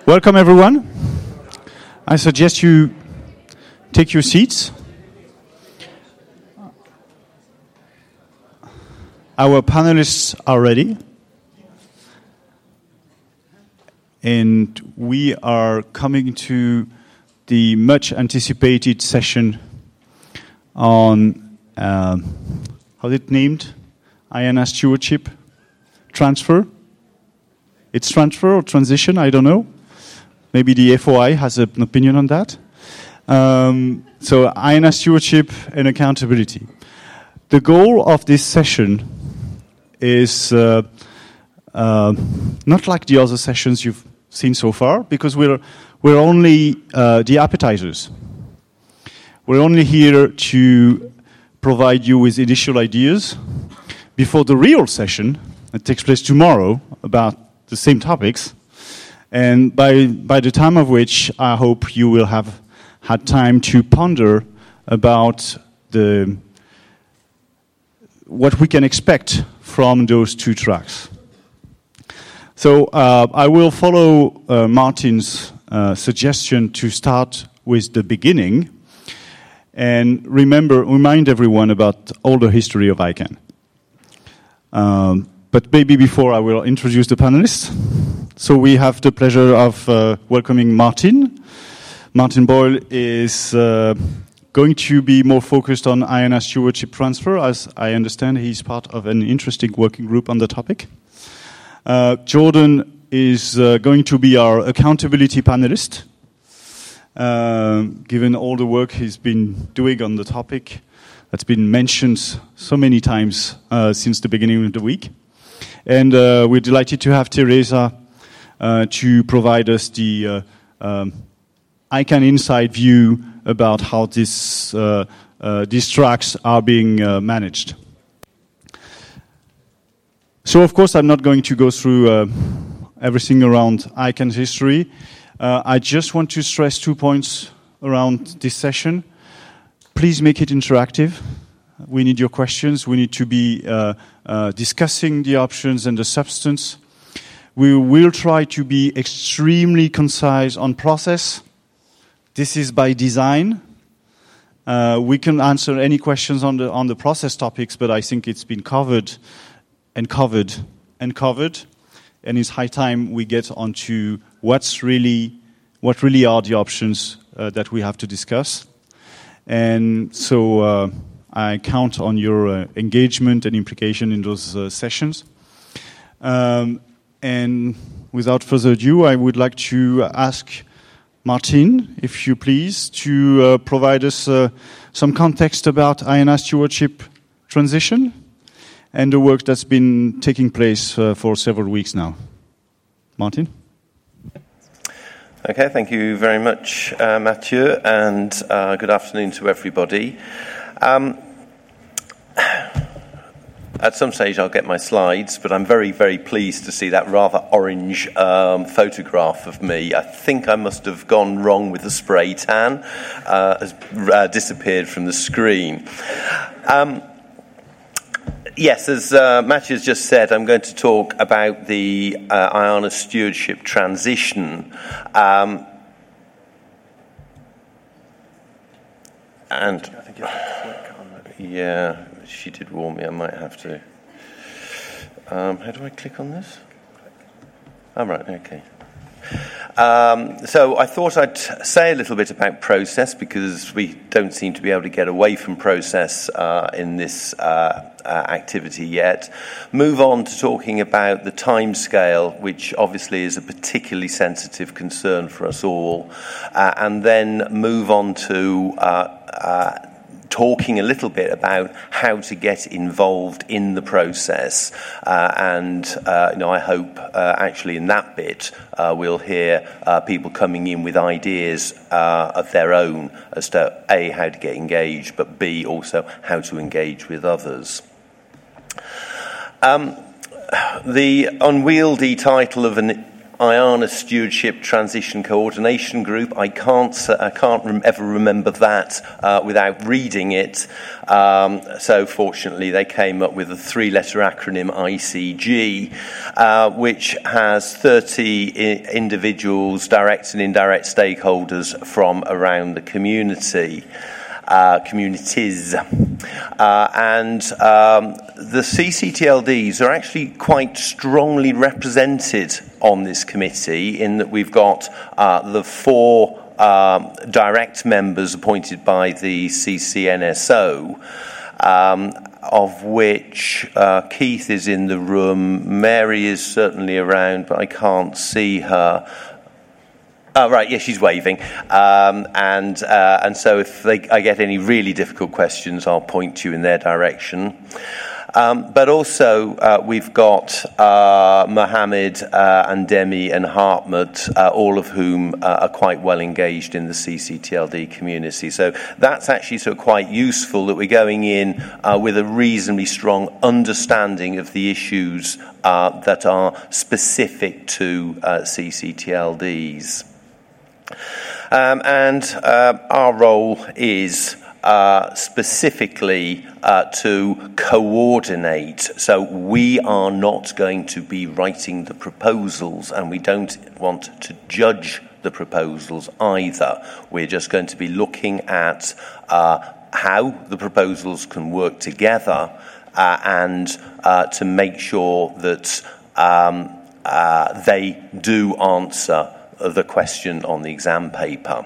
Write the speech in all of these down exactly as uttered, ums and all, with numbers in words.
Welcome, everyone. I suggest you take your seats. Our panelists are ready. And we are coming to the much anticipated session on, uh, how's it named? I A N A stewardship transfer. It's transfer or transition, I don't know. Maybe the F O I has an opinion on that. Um, so I A N A stewardship and accountability. The goal of this session is uh, uh, not like the other sessions you've seen so far, because we're we're only uh, the appetizers. We're only here to provide you with initial ideas before the real session that takes place tomorrow about the same topics, and by by the time of which I hope you will have had time to ponder about the what we can expect from those two tracks. So uh, I will follow uh, Martin's uh, suggestion to start with the beginning and remember, remind everyone about all the history of I C A N. Um, but maybe before I will introduce the panelists. So we have the pleasure of uh, welcoming Martin. Martin Boyle is uh, going to be more focused on I A N A stewardship transfer. As I understand, he's part of an interesting working group on the topic. Uh, Jordan is uh, going to be our accountability panelist, uh, given all the work he's been doing on the topic that's been mentioned so many times uh, since the beginning of the week. And uh, we're delighted to have Teresa uh, to provide us the uh, um, I C A N inside view about how this, uh, uh, these tracks are being uh, managed. So, of course, I'm not going to go through uh, everything around I C A N's history. Uh, I just want to stress two points around this session. Please make it interactive. We need your questions. We need to be uh, uh, discussing the options and the substance. We will try to be extremely concise on process. This is by design. Uh, we can answer any questions on the on the process topics, but I think it's been covered and covered and covered, and it's high time we get onto what's really, what really are the options uh, that we have to discuss. And so uh, I count on your uh, engagement and implication in those uh, sessions. Um, and without further ado, I would like to ask Martin, if you please, to uh, provide us uh, some context about I A N A stewardship transition and the work that's been taking place uh, for several weeks now. Martin? Okay, thank you very much, uh, Mathieu, and uh, good afternoon to everybody. Um, at some stage I'll get my slides, but I'm very, very pleased to see that rather orange um, photograph of me. I think I must have gone wrong with the spray tan, uh, has uh, disappeared from the screen. Um, Yes, as uh, Matthew has just said, I'm going to talk about the uh, I A N A stewardship transition. Um, and I think you have to click on that. Yeah, she did warn me. I might have to. Um, how do I click on this? All right, okay. Um, so I thought I'd say a little bit about process, because we don't seem to be able to get away from process uh, in this uh, uh, activity yet. Move on to talking about the timescale, which obviously is a particularly sensitive concern for us all, uh, and then move on to uh, uh, talking a little bit about how to get involved in the process, uh, and uh, you know, I hope uh, actually in that bit uh, we'll hear uh, people coming in with ideas uh, of their own as to A, how to get engaged, but B, also how to engage with others. Um, the unwieldy title of an IANA Stewardship Transition Coordination Group. I can't, I can't rem- ever remember that uh, without reading it. Um, so fortunately, they came up with a three-letter acronym, I C G, uh, which has thirty I- individuals, direct and indirect stakeholders from around the community. Uh, communities. Uh, and um, the C C T L Ds are actually quite strongly represented on this committee in that we've got uh, the four um, direct members appointed by the C C N S O, um, of which uh, Keith is in the room, Mary is certainly around, but I can't see her. Oh, right, yeah, she's waving. Um, and uh, and so if they, I get any really difficult questions, I'll point you in their direction. Um, but also, uh, we've got uh, Mohammed uh, and Demi and Hartmut, uh, all of whom uh, are quite well engaged in the C C T L D community. So that's actually sort of quite useful that we're going in uh, with a reasonably strong understanding of the issues uh, that are specific to uh, C C T L Ds. Um, and uh, our role is uh, specifically uh, to coordinate. So we are not going to be writing the proposals, and we don't want to judge the proposals either. We're just going to be looking at uh, how the proposals can work together uh, and uh, to make sure that um, uh, they do answer the question on the exam paper.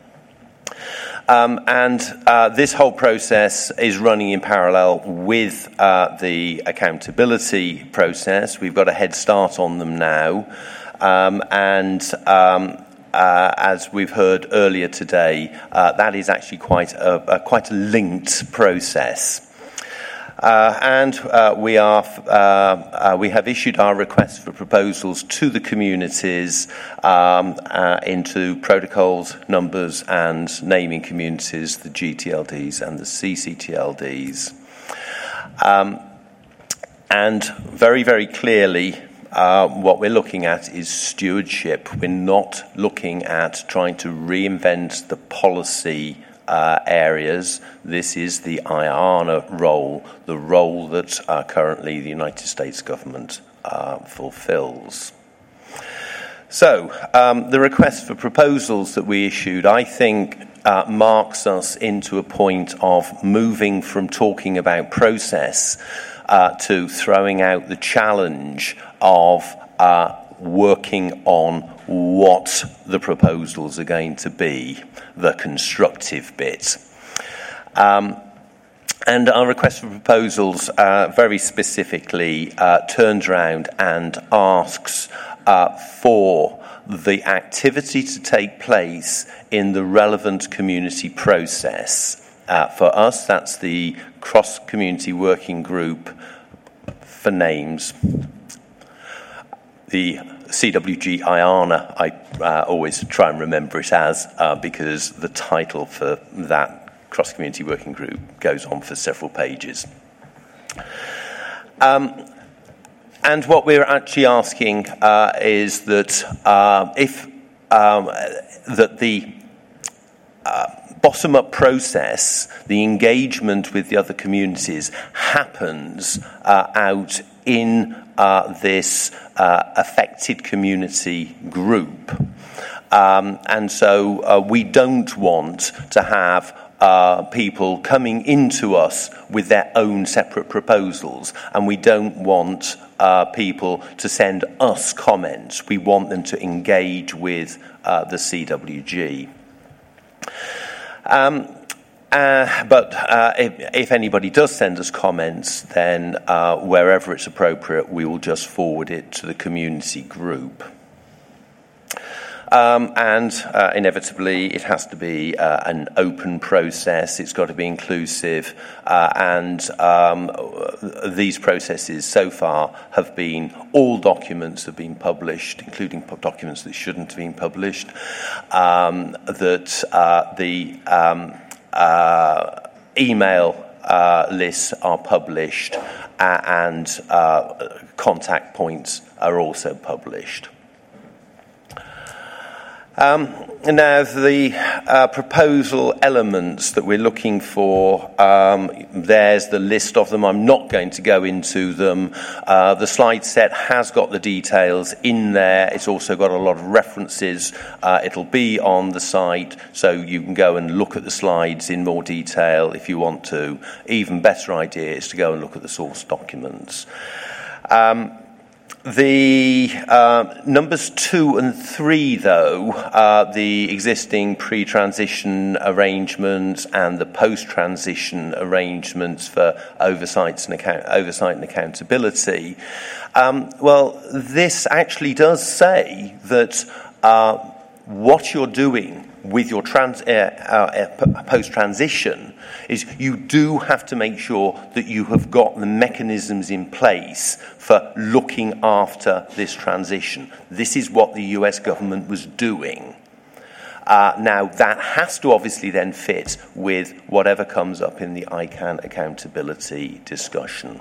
Um, and uh, this whole process is running in parallel with uh, the accountability process. We've got a head start on them now. Um, and um, uh, as we've heard earlier today, uh, that is actually quite a, a, quite a linked process. Uh, and uh, we are uh, uh, we have issued our request for proposals to the communities um, uh, into protocols, numbers, and naming communities, the G T L Ds and the C C T L Ds. Um, and very, very clearly, uh, what we're looking at is stewardship. We're not looking at trying to reinvent the policy Uh, areas. This is the IANA role, the role that uh, currently the United States government uh, fulfills. So, um, the request for proposals that we issued, I think, uh, marks us into a point of moving from talking about process uh, to throwing out the challenge of uh, working on what the proposals are going to be, the constructive bit. Um, and our request for proposals uh, very specifically uh, turns around and asks uh, for the activity to take place in the relevant community process. Uh, for us, that's the cross-community working group for names. The C W G IANA, I uh, always try and remember it as, uh, because the title for that cross-community working group goes on for several pages. Um, and what we're actually asking uh, is that uh, if um, that the uh, bottom-up process, the engagement with the other communities, happens uh, out in uh, this uh, affected community group. Um, and so uh, we don't want to have uh, people coming into us with their own separate proposals, and we don't want uh, people to send us comments. We want them to engage with uh, the C W G. Um, Uh, but uh, if, if anybody does send us comments, then uh, wherever it's appropriate, we will just forward it to the community group. Um, and uh, inevitably, it has to be uh, an open process. It's got to be inclusive. Uh, and um, these processes so far have been, all documents have been published, including documents that shouldn't have been published, um, that uh, the um, Uh, email uh, lists are published uh, and uh, contact points are also published. Um, now, the uh, proposal elements that we're looking for, um, there's the list of them. I'm not going to go into them. Uh, the slide set has got the details in there. It's also got a lot of references. Uh, it'll be on the site, so you can go and look at the slides in more detail if you want to. Even better idea is to go and look at the source documents. Um, The uh, numbers two and three, though, uh, the existing pre-transition arrangements and the post-transition arrangements for oversights and account- oversight and accountability, um, well, this actually does say that uh, what you're doing with your trans- uh, uh, post-transition is you do have to make sure that you have got the mechanisms in place for looking after this transition. This is what the U S government was doing. Uh, now, that has to obviously then fit with whatever comes up in the I CANN accountability discussion.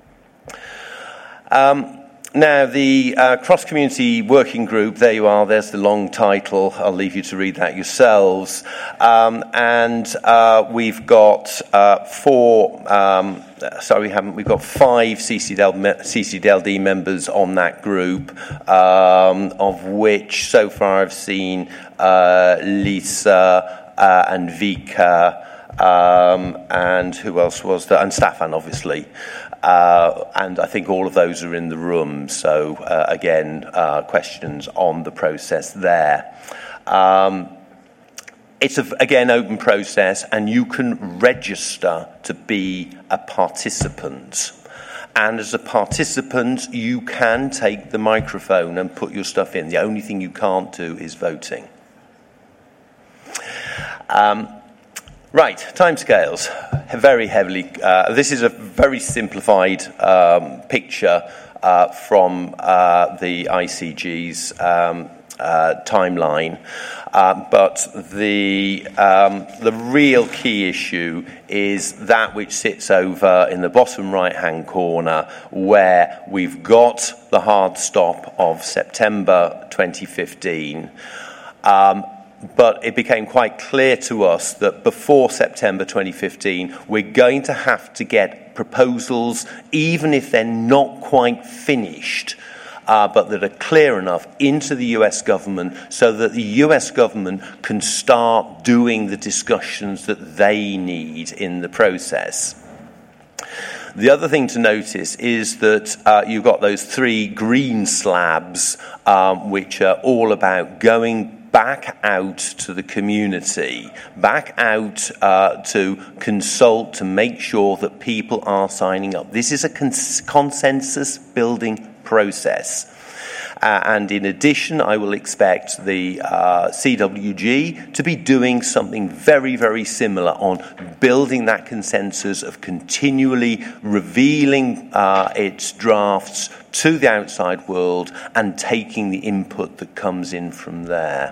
Um, Now, the uh, cross-community working group, there you are, there's the long title. I'll leave you to read that yourselves. Um, and uh, we've got uh, four, um, sorry, we haven't, we've got five C C D L D members on that group, um, of which so far I've seen uh, Lisa uh, and Vika, um, and who else was there? And Staffan, obviously. Uh, and I think all of those are in the room. So, uh, again, uh, questions on the process there. Um, it's, a, again, open process, and you can register to be a participant. And as a participant, you can take the microphone and put your stuff in. The only thing you can't do is voting. Um, Right, timescales, very heavily. Uh, this is a very simplified um, picture uh, from uh, the I C G's um, uh, timeline, uh, but the um, the real key issue is that which sits over in the bottom right-hand corner, where we've got the hard stop of September twenty fifteen. Um, But it became quite clear to us that before September twenty fifteen, we're going to have to get proposals, even if they're not quite finished, uh, but that are clear enough, into the U S government so that the U S government can start doing the discussions that they need in the process. The other thing to notice is that uh, you've got those three green slabs, um, which are all about going back out to the community, back out uh, to consult, to make sure that people are signing up. This is a cons- consensus-building process. Uh, and in addition, I will expect the uh, C W G to be doing something very, very similar on building that consensus of continually revealing uh, its drafts to the outside world and taking the input that comes in from there.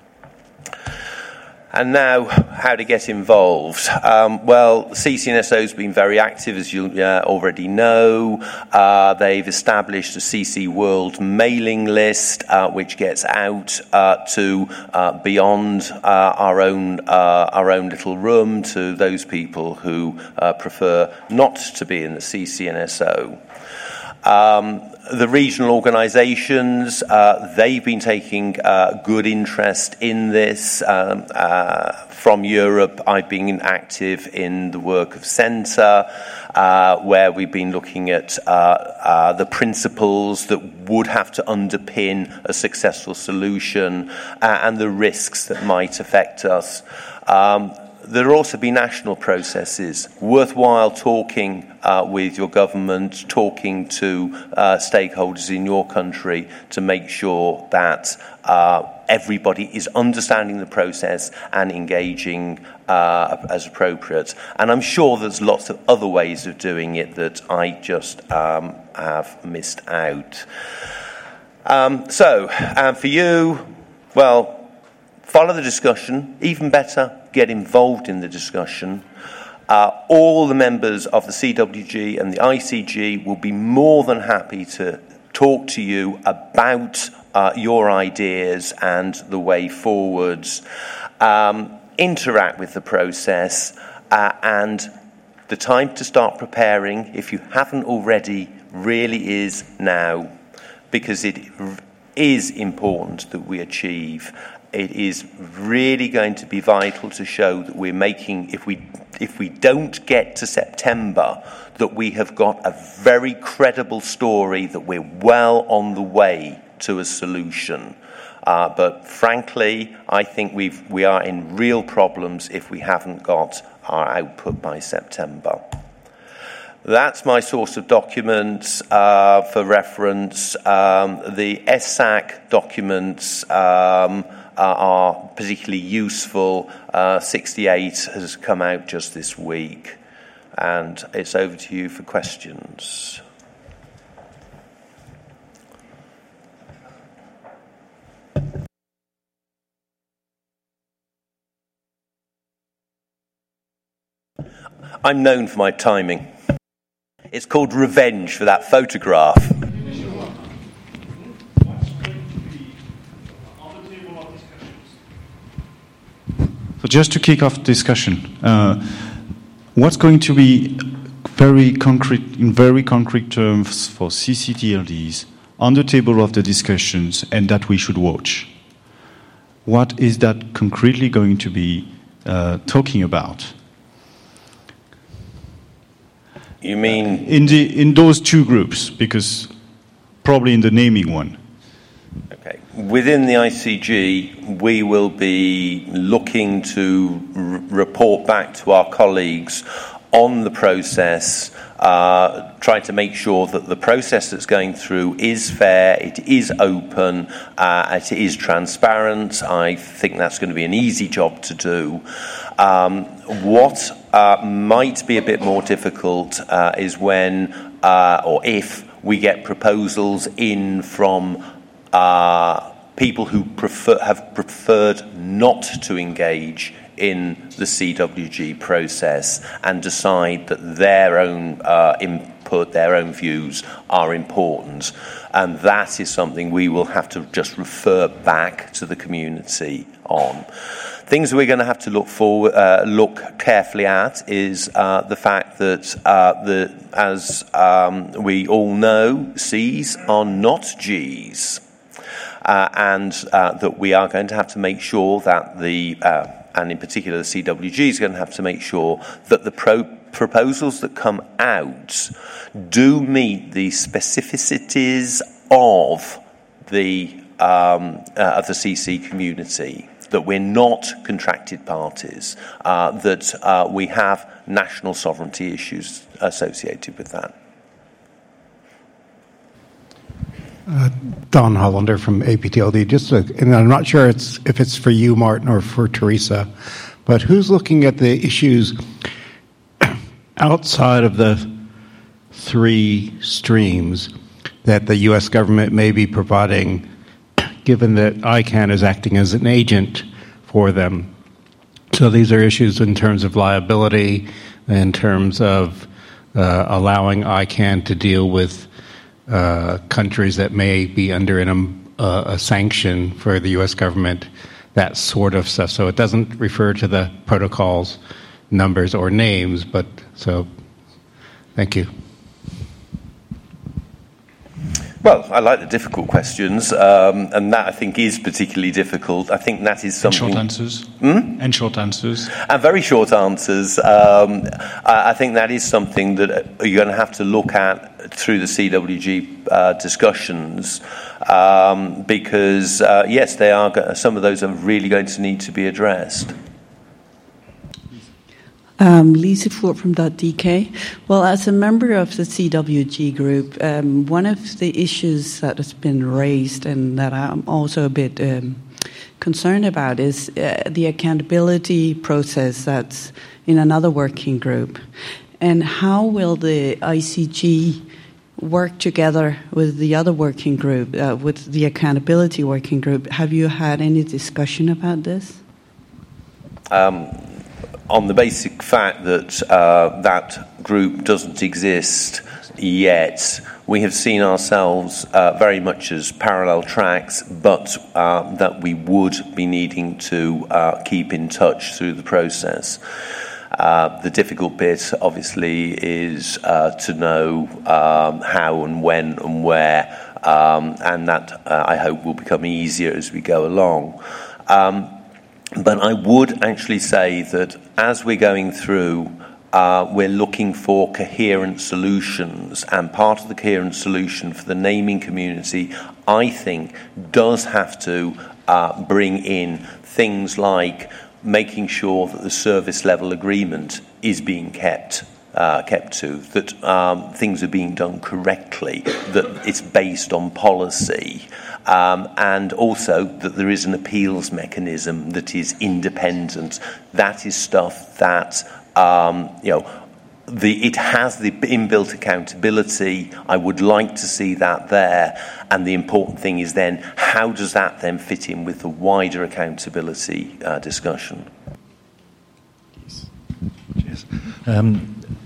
And now, how to get involved. Um, well, C C N S O has been very active, as you uh, already know. Uh, they've established a C C World mailing list, uh, which gets out uh, to uh, beyond uh, our own uh, our own little room to those people who uh, prefer not to be in the C C N S O. Um, the regional organisations, uh, they've been taking uh, good interest in this. Um, uh, from Europe, I've been active in the work of Centre, uh, where we've been looking at uh, uh, the principles that would have to underpin a successful solution uh, and the risks that might affect us. Um, There will also be national processes, worthwhile talking uh, with your government, talking to uh, stakeholders in your country to make sure that uh, everybody is understanding the process and engaging uh, as appropriate. And I'm sure there's lots of other ways of doing it that I just um, have missed out. Um, so, um, for you, well, follow the discussion, even better, get involved in the discussion. Uh, all the members of the C W G and the I C G will be more than happy to talk to you about uh, your ideas and the way forwards. Um, interact with the process, uh, and the time to start preparing, if you haven't already, really is now, because it is important that we achieve. It is really going to be vital to show that we're making, if we if we don't get to September, that we have got a very credible story, that we're well on the way to a solution. Uh, but frankly, I think we've, we are in real problems if we haven't got our output by September. That's my source of documents uh, for reference. Um, the S A C documents um, are particularly useful. Uh, sixty-eight has come out just this week. And it's over to you for questions. I'm known for my timing. It's called revenge for that photograph. So just to kick off discussion, uh, what's going to be very concrete, in very concrete terms for C C T L Ds on the table of the discussions and that we should watch? What is that concretely going to be uh, talking about? You mean in the in those two groups, because probably in the naming one. Okay. Within the I C G, we will be looking to r- report back to our colleagues on the process, uh, trying to make sure that the process that's going through is fair, it is open, uh, it is transparent. I think that's going to be an easy job to do. Um, what uh, might be a bit more difficult uh, is when, uh, or if, we get proposals in from uh, people who prefer, have preferred not to engage in the C W G process and decide that their own uh, input, their own views are important. And that is something we will have to just refer back to the community on. Things we're going to have to look forward, uh, look carefully at is uh, the fact that, uh, the, as um, we all know, C's are not G's. Uh, and uh, that we are going to have to make sure that the, uh, and in particular the C W G is going to have to make sure that the pro- proposals that come out do meet the specificities of the um, uh, of the C C community, that we're not contracted parties, uh, that uh, we have national sovereignty issues associated with that. Uh, Don Hollander from A P T L D. Just, a, and I'm not sure it's, if it's for you, Martin, or for Teresa, but who's looking at the issues outside of the three streams that the U S government may be providing, given that I CANN is acting as an agent for them? So these are issues in terms of liability, in terms of uh, allowing I CANN to deal with Uh, countries that may be under an, um, uh, a sanction for the U S government, that sort of stuff. So it doesn't refer to the protocols, numbers, or names, but so thank you. Well, I like the difficult questions, um, and that I think is particularly difficult. I think that is something... And short answers. Hmm? And short answers. And very short answers. Um, I, I think that is something that you're going to have to look at through the C W G uh, discussions, um, because, uh, yes, they are. Some of those are really going to need to be addressed. Um, Lisa Fort from .dk. Well, as a member of the C W G group, um, one of the issues that has been raised and that I'm also a bit um, concerned about is uh, the accountability process that's in another working group. And how will the I C G work together with the other working group, uh, with the accountability working group? Have you had any discussion about this? Um, on the basic fact that uh, that group doesn't exist, yet. We have seen ourselves uh, very much as parallel tracks, but uh, that we would be needing to uh, keep in touch through the process. Uh, the difficult bit, obviously, is uh, to know um, how and when and where, um, and that uh, I hope will become easier as we go along. Um, but I would actually say that as we're going through, Uh, we're looking for coherent solutions, and part of the coherent solution for the naming community, I think, does have to uh, bring in things like making sure that the service level agreement is being kept uh, kept to, that um, things are being done correctly, that it's based on policy, um, and also that there is an appeals mechanism that is independent. That is stuff that Um, you know, the, it has the inbuilt accountability. I would like to see that there. And the important thing is then, how does that then fit in with the wider accountability uh, discussion? Cheers. Um,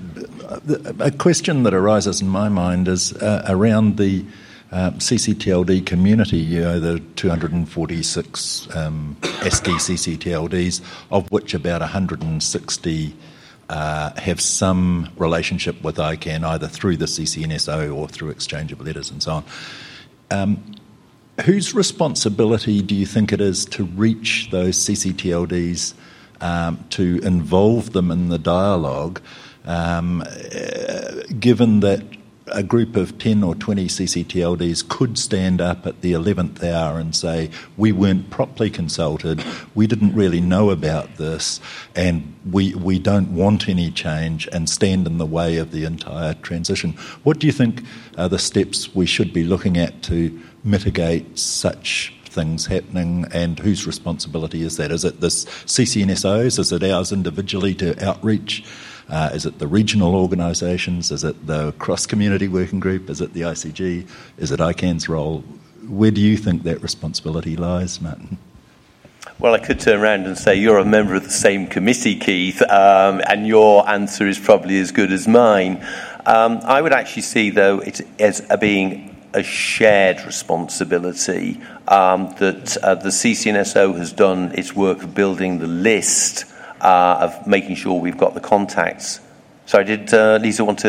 a question that arises in my mind is uh, around the uh, C C T L D community, you know, the two hundred forty-six um, S D C C T L Ds, of which about one hundred sixty Uh, have some relationship with ICANN, either through the C C N S O or through exchange of letters and so on. Um, whose responsibility do you think it is to reach those C C T L Ds, um, to involve them in the dialogue, um, uh, given that a group of ten or twenty C C T L Ds could stand up at the eleventh hour and say, we weren't properly consulted, we didn't really know about this, and we we don't want any change, and stand in the way of the entire transition. What do you think are the steps we should be looking at to mitigate such things happening, and whose responsibility is that? Is it this C C N S O's? Is it ours individually to outreach? Uh, is it the regional organisations? Is it the cross-community working group? Is it the I C G? Is it ICANN's role? Where do you think that responsibility lies, Martin? Well, I could turn around and say you're a member of the same committee, Keith, um, and your answer is probably as good as mine. Um, I would actually see, though, it as a being a shared responsibility, um, that uh, the C C N S O has done its work of building the list, Uh, of making sure we've got the contacts. Sorry, did uh, Lisa want to?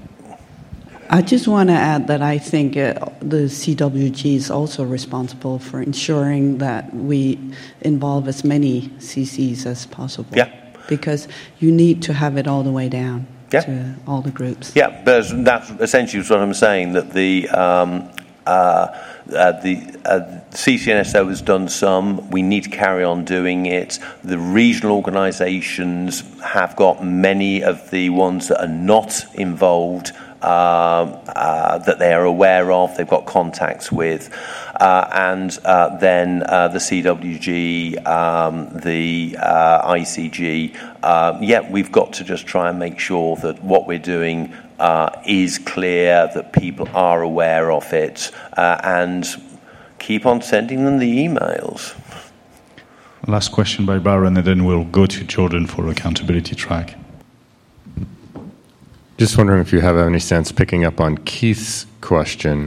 I just want to add that I think uh, the C W G is also responsible for ensuring that we involve as many C Cs as possible. Yeah. Because you need to have it all the way down yeah. to all the groups. Yeah, but that's essentially what I'm saying, that the um, uh, uh, the uh, C C N S O has done some. We need to carry on doing it. The regional organisations have got many of the ones that are not involved, uh, uh, that they are aware of, they've got contacts with. Uh, and uh, then uh, the C W G, um, the uh, I C G, uh, yeah, we've got to just try and make sure that what we're doing uh, is clear, that people are aware of it, uh, and keep on sending them the emails. Last question by Baron, and then we'll go to Jordan for accountability track. Just wondering if you have any sense, picking up on Keith's question,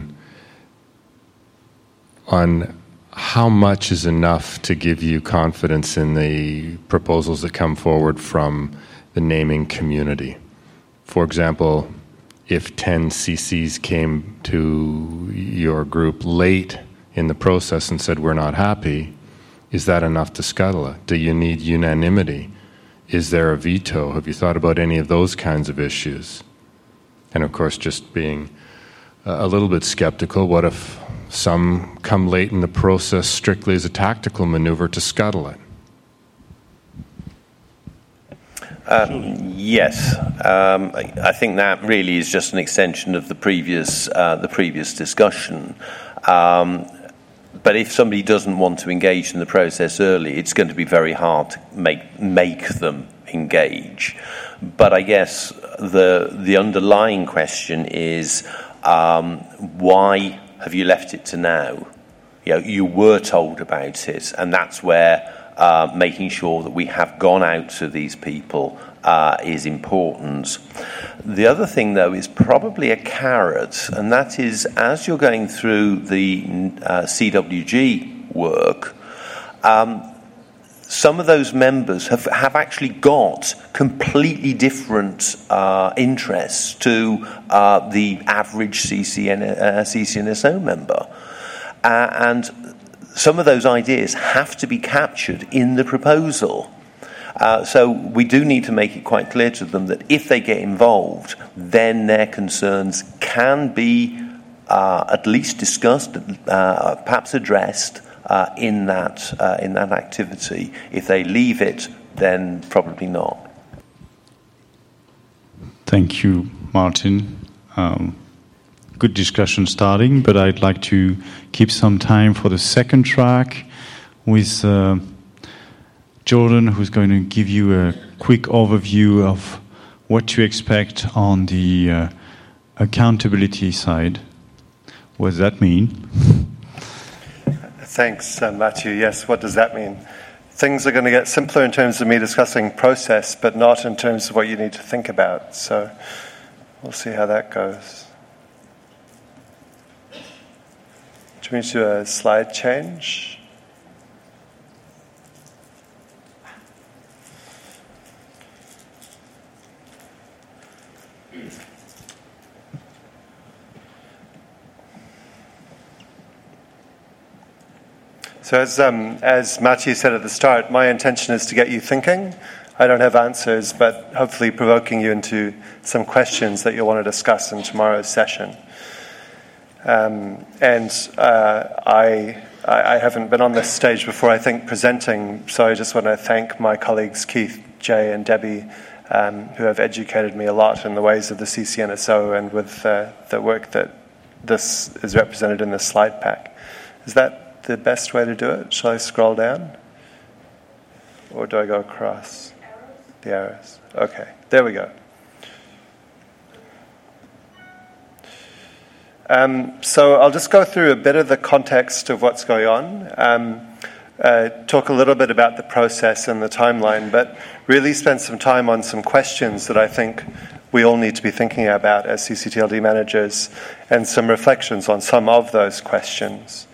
on how much is enough to give you confidence in the proposals that come forward from the naming community. For example, if ten C Cs came to your group late in the process and said, we're not happy, is that enough to scuttle it? Do you need unanimity? Is there a veto? Have you thought about any of those kinds of issues? And of course, just being a little bit skeptical, what if some come late in the process strictly as a tactical maneuver to scuttle it? Um, yes, um, I, I think that really is just an extension of the previous uh, the previous discussion. Um, but if somebody doesn't want to engage in the process early, it's going to be very hard to make make them engage. But I guess the the underlying question is, um, why have you left it to now? You know, you were told about it, and that's where uh, making sure that we have gone out to these people uh, is important. The other thing, though, is probably a carrot, and that is as you're going through the uh, C W G work, um, some of those members have, have actually got completely different uh, interests to uh, the average C C N, uh, C C N S O member. Uh, and some of those ideas have to be captured in the proposal. Uh, so we do need to make it quite clear to them that if they get involved, then their concerns can be uh, at least discussed, uh, perhaps addressed uh, in that uh, in that activity. If they leave it, then probably not. Thank you, Martin. Um, good discussion starting, but I'd like to keep some time for the second track with Uh, Jordan, who's going to give you a quick overview of what to expect on the uh, accountability side. What does that mean? Thanks, uh, Matthew. Yes, what does that mean? Things are going to get simpler in terms of me discussing process, but not in terms of what you need to think about. So we'll see how that goes. Do you want me to do a slide change? So as um, as Matthew said at the start, my intention is to get you thinking. I don't have answers, but hopefully provoking you into some questions that you'll want to discuss in tomorrow's session. Um, and uh, I I haven't been on this stage before, I think, presenting, so I just want to thank my colleagues Keith, Jay, and Debbie, um, who have educated me a lot in the ways of the C C N S O and with uh, the work that this is represented in this slide pack. Is that the best way to do it? Shall I scroll down? Or do I go across? The arrows. Okay, there we go. Um, so I'll just go through a bit of the context of what's going on, um, uh, talk a little bit about the process and the timeline, but really spend some time on some questions that I think we all need to be thinking about as C C T L D managers, and some reflections on some of those questions.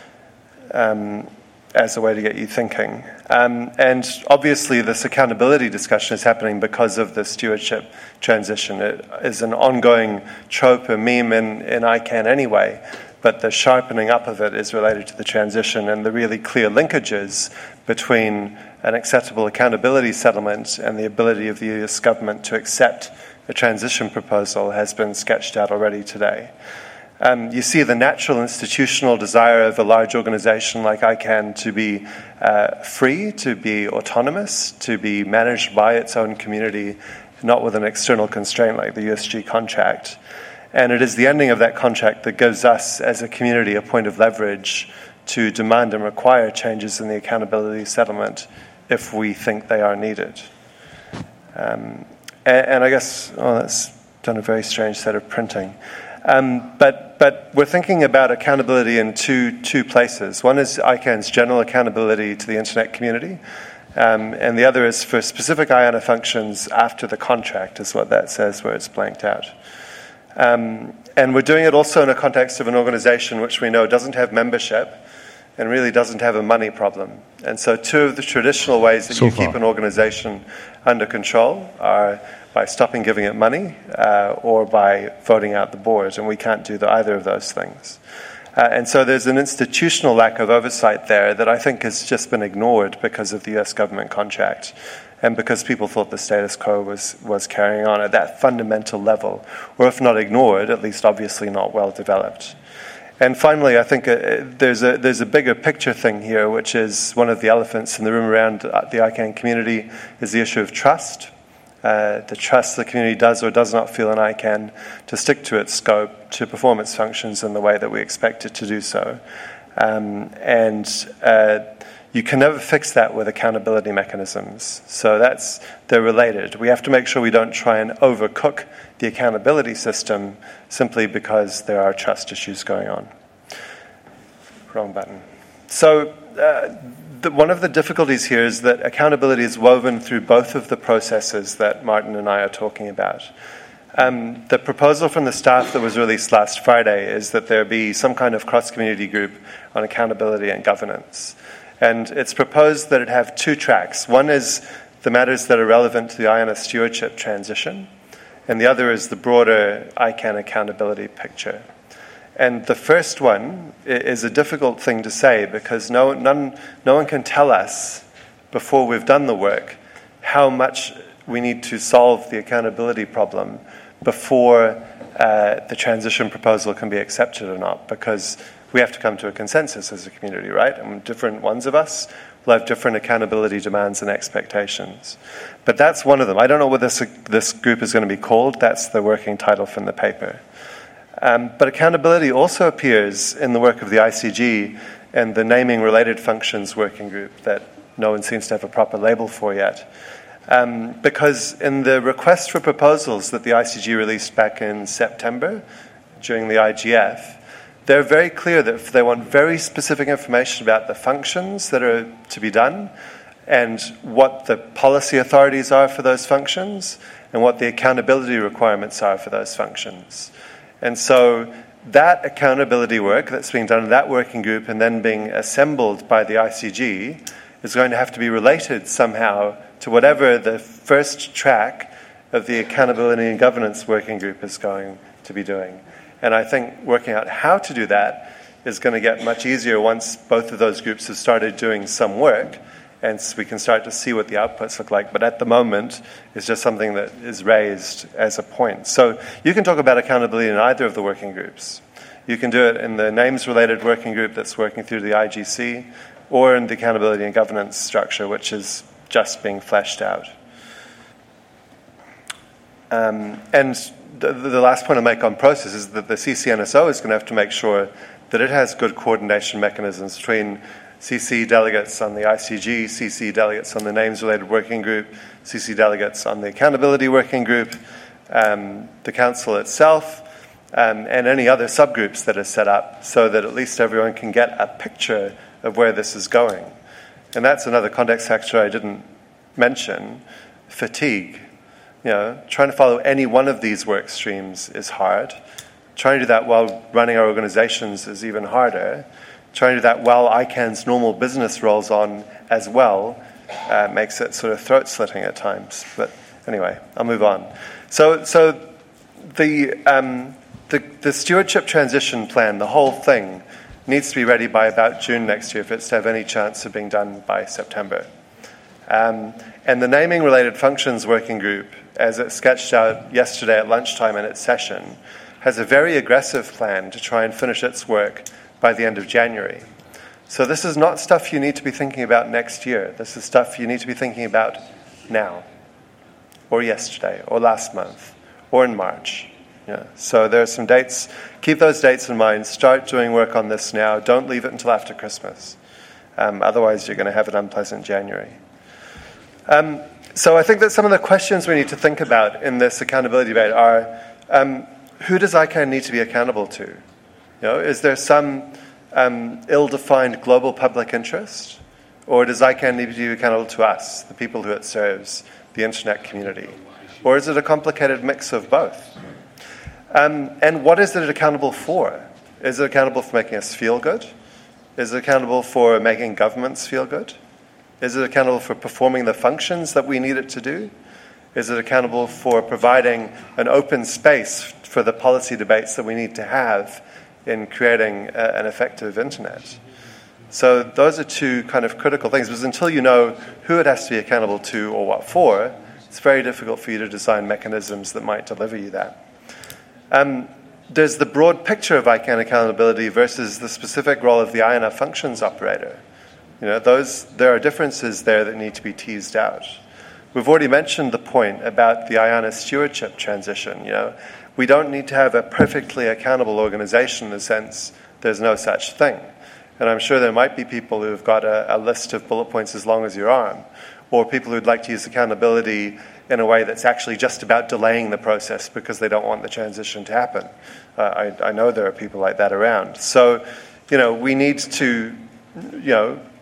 Um, as a way to get you thinking. Um, and obviously this accountability discussion is happening because of the stewardship transition. It is an ongoing trope, a meme in, in I CANN anyway, but the sharpening up of it is related to the transition and the really clear linkages between an acceptable accountability settlement and the ability of the U S government to accept a transition proposal has been sketched out already today. Um, you see the natural institutional desire of a large organization like I CANN to be uh, free, to be autonomous, to be managed by its own community, not with an external constraint like the U S G contract. And it is the ending of that contract that gives us as a community a point of leverage to demand and require changes in the accountability settlement if we think they are needed. Um, and, and I guess, oh, that's done a very strange set of printing. Um, but but we're thinking about accountability in two two places. One is I CANN's general accountability to the internet community, um, and the other is for specific I A N A functions after the contract, is what that says where it's blanked out. Um, and we're doing it also in a context of an organization which we know doesn't have membership and really doesn't have a money problem. And so two of the traditional ways that so you far. keep an organization under control are by stopping giving it money uh, or by voting out the board, and we can't do the, either of those things. Uh, and so there's an institutional lack of oversight there that I think has just been ignored because of the U S government contract and because people thought the status quo was, was carrying on at that fundamental level, or if not ignored, at least obviously not well developed. And finally, I think uh, there's a there's a bigger picture thing here, which is one of the elephants in the room around the I CANN community is the issue of trust. Uh, the trust the community does or does not feel in I CANN to stick to its scope, to perform its functions in the way that we expect it to do so. Um, and uh, you can never fix that with accountability mechanisms. So that's they're related. We have to make sure we don't try and overcook the accountability system simply because there are trust issues going on. Wrong button. So uh, the, one of the difficulties here is that accountability is woven through both of the processes that Martin and I are talking about. Um, the proposal from the staff that was released last Friday is that there be some kind of cross-community group on accountability and governance. And it's proposed that it have two tracks. One is the matters that are relevant to the I A N A stewardship transition, and the other is the broader I CANN accountability picture. And the first one is a difficult thing to say because no, none, no one can tell us before we've done the work how much we need to solve the accountability problem before uh, the transition proposal can be accepted or not, because we have to come to a consensus as a community, right? And different ones of us will have different accountability demands and expectations. But that's one of them. I don't know what this, this group is going to be called. That's the working title from the paper. Um, but accountability also appears in the work of the I C G and the naming related functions working group that no one seems to have a proper label for yet. Um, because in the request for proposals that the I C G released back in September during the I G F, they're very clear that they want very specific information about the functions that are to be done and what the policy authorities are for those functions and what the accountability requirements are for those functions. And so that accountability work that's being done in that working group and then being assembled by the I C G is going to have to be related somehow to whatever the first track of the accountability and governance working group is going to be doing. And I think working out how to do that is going to get much easier once both of those groups have started doing some work and we can start to see what the outputs look like. But at the moment, it's just something that is raised as a point. So you can talk about accountability in either of the working groups. You can do it in the names-related working group that's working through the I G C, or in the accountability and governance structure, which is just being fleshed out. Um, and the, the last point I make on process is that the C C N S O is going to have to make sure that it has good coordination mechanisms between C C delegates on the I C G, C C delegates on the names-related working group, C C delegates on the accountability working group, um, the council itself, um, and any other subgroups that are set up so that at least everyone can get a picture of where this is going. And that's another context factor I didn't mention, fatigue. You know, trying to follow any one of these work streams is hard. Trying to do that while running our organizations is even harder. Trying to do that while I CANN's normal business rolls on as well uh, makes it sort of throat-slitting at times. But anyway, I'll move on. So, so the, um, the the stewardship transition plan, the whole thing, needs to be ready by about June next year if it's to have any chance of being done by September. Um, and the naming-related functions working group, as it sketched out yesterday at lunchtime in its session, has a very aggressive plan to try and finish its work by the end of January. So this is not stuff you need to be thinking about next year. This is stuff you need to be thinking about now, or yesterday, or last month, or in March. Yeah. So there are some dates. Keep those dates in mind. Start doing work on this now. Don't leave it until after Christmas. Um, otherwise, you're going to have an unpleasant January. Um, so I think that some of the questions we need to think about in this accountability debate are, um, who does I CANN need to be accountable to? You know, is there some um, ill-defined global public interest? Or does I CANN need to be accountable to us, the people who it serves, the internet community? Or is it a complicated mix of both? Um, and what is it accountable for? Is it accountable for making us feel good? Is it accountable for making governments feel good? Is it accountable for performing the functions that we need it to do? Is it accountable for providing an open space for the policy debates that we need to have in creating a, an effective internet? So those are two kind of critical things, because until you know who it has to be accountable to or what for, it's very difficult for you to design mechanisms that might deliver you that. Um, there's the broad picture of I CANN accountability versus the specific role of the I A N A functions operator. You know, those there are differences there that need to be teased out. We've already mentioned the point about the I A N A stewardship transition. You know, we don't need to have a perfectly accountable organization in the sense there's no such thing. And I'm sure there might be people who've got a, a list of bullet points as long as your arm, or people who'd like to use accountability in a way that's actually just about delaying the process because they don't want the transition to happen. Uh, I, I know there are people like that around. So, you know, we need to, you know,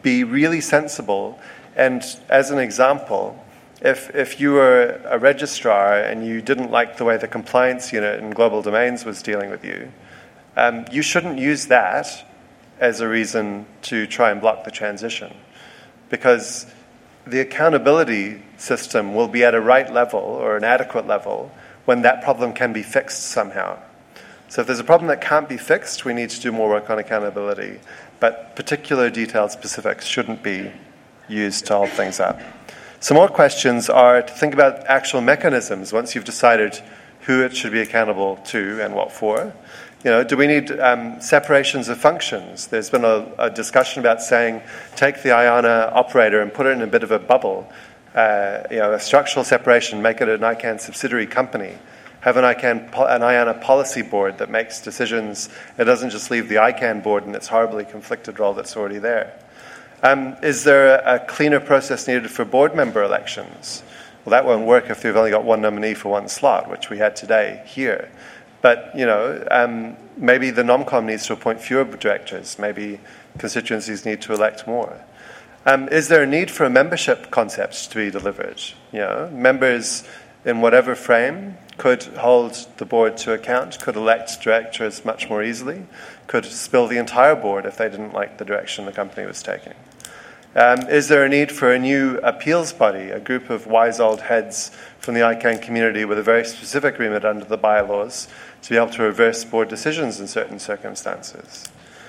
be really sensible. And as an example, if if you were a registrar and you didn't like the way the compliance unit in Global Domains was dealing with you, um, you shouldn't use that as a reason to try and block the transition, because the accountability system will be at a right level or an adequate level when that problem can be fixed somehow. So if there's a problem that can't be fixed, we need to do more work on accountability. But particular detailed specifics shouldn't be used to hold things up. Some more questions are to think about actual mechanisms once you've decided who it should be accountable to and what for. You know, do we need um, separations of functions? There's been a, a discussion about saying, take the I A N A operator and put it in a bit of a bubble, uh, you know, a structural separation, make it an I CANN subsidiary company, have an I CANN, an I A N A policy board that makes decisions. It doesn't just leave the I CANN board in its horribly conflicted role that's already there. Um, is there a, a cleaner process needed for board member elections? Well, that won't work if they've only got one nominee for one slot, which we had today here. But, you know, um, maybe the NomCom needs to appoint fewer directors. Maybe constituencies need to elect more. Um, is there a need for a membership concept to be delivered? You know, members in whatever frame could hold the board to account, could elect directors much more easily, could spill the entire board if they didn't like the direction the company was taking. Um, is there a need for a new appeals body, a group of wise old heads from the I CANN community with a very specific remit under the bylaws to be able to reverse board decisions in certain circumstances?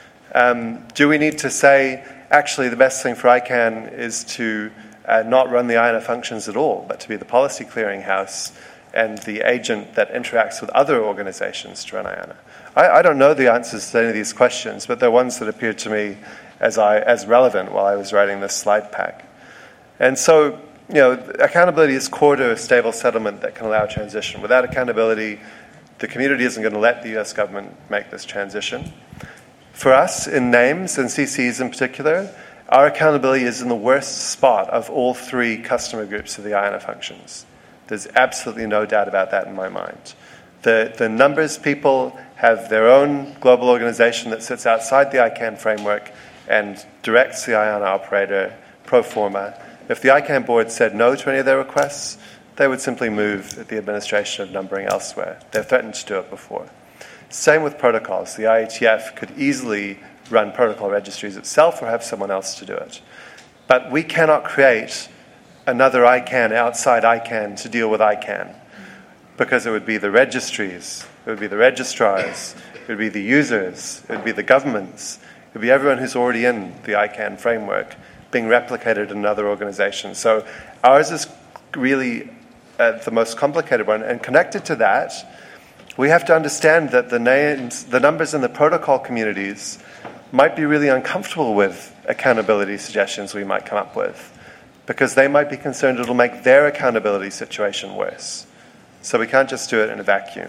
Um, do we need to say, actually, the best thing for I CANN is to uh, not run the I A N A functions at all, but to be the policy clearinghouse and the agent that interacts with other organizations to run I A N A? I, I don't know the answers to any of these questions, but they're ones that appeared to me as I as relevant while I was writing this slide pack. And so, you know, accountability is core to a stable settlement that can allow transition. Without accountability, the community isn't going to let the U S government make this transition. For us, in names and C Cs in particular, our accountability is in the worst spot of all three customer groups of the I A N A functions. There's absolutely no doubt about that in my mind. The, the numbers people have their own global organization that sits outside the I CANN framework and directs the I A N A operator pro forma. If the I CANN board said no to any of their requests, they would simply move the administration of numbering elsewhere. They've threatened to do it before. Same with protocols. The I A T F could easily run protocol registries itself or have someone else to do it. But we cannot create another I CANN outside I CANN to deal with I CANN, because it would be the registries, it would be the registrars, it would be the users, it would be the governments, it would be everyone who's already in the I CANN framework being replicated in another organization. So ours is really uh, the most complicated one. And connected to that, we have to understand that the names, the numbers in the protocol communities might be really uncomfortable with accountability suggestions we might come up with, because they might be concerned it'll make their accountability situation worse. So we can't just do it in a vacuum.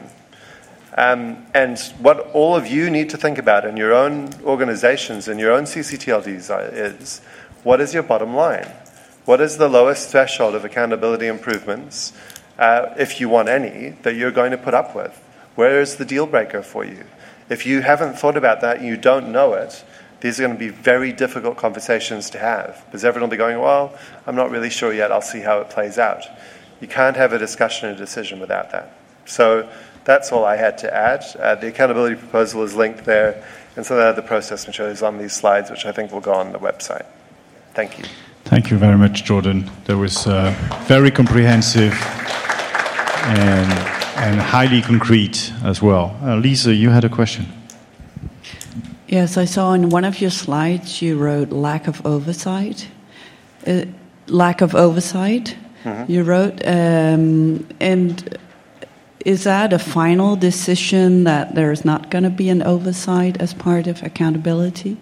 Um, and what all of you need to think about in your own organizations and your own C C T L Ds is, what is your bottom line? What is the lowest threshold of accountability improvements, uh, if you want any, that you're going to put up with? Where is the deal breaker for you? If you haven't thought about that and you don't know it, these are going to be very difficult conversations to have, because everyone will be going, well, I'm not really sure yet, I'll see how it plays out. You can't have a discussion and a decision without that. So that's all I had to add. Uh, the accountability proposal is linked there, and some of the other process material is on these slides, which I think will go on the website. Thank you. Thank you very much, Jordan. That was uh, very comprehensive and, and highly concrete as well. Uh, Lisa, you had a question. Yes, I saw in one of your slides you wrote lack of oversight. Uh, lack of oversight, mm-hmm. you wrote. Um, and is that a final decision that there's not going to be an oversight as part of accountability?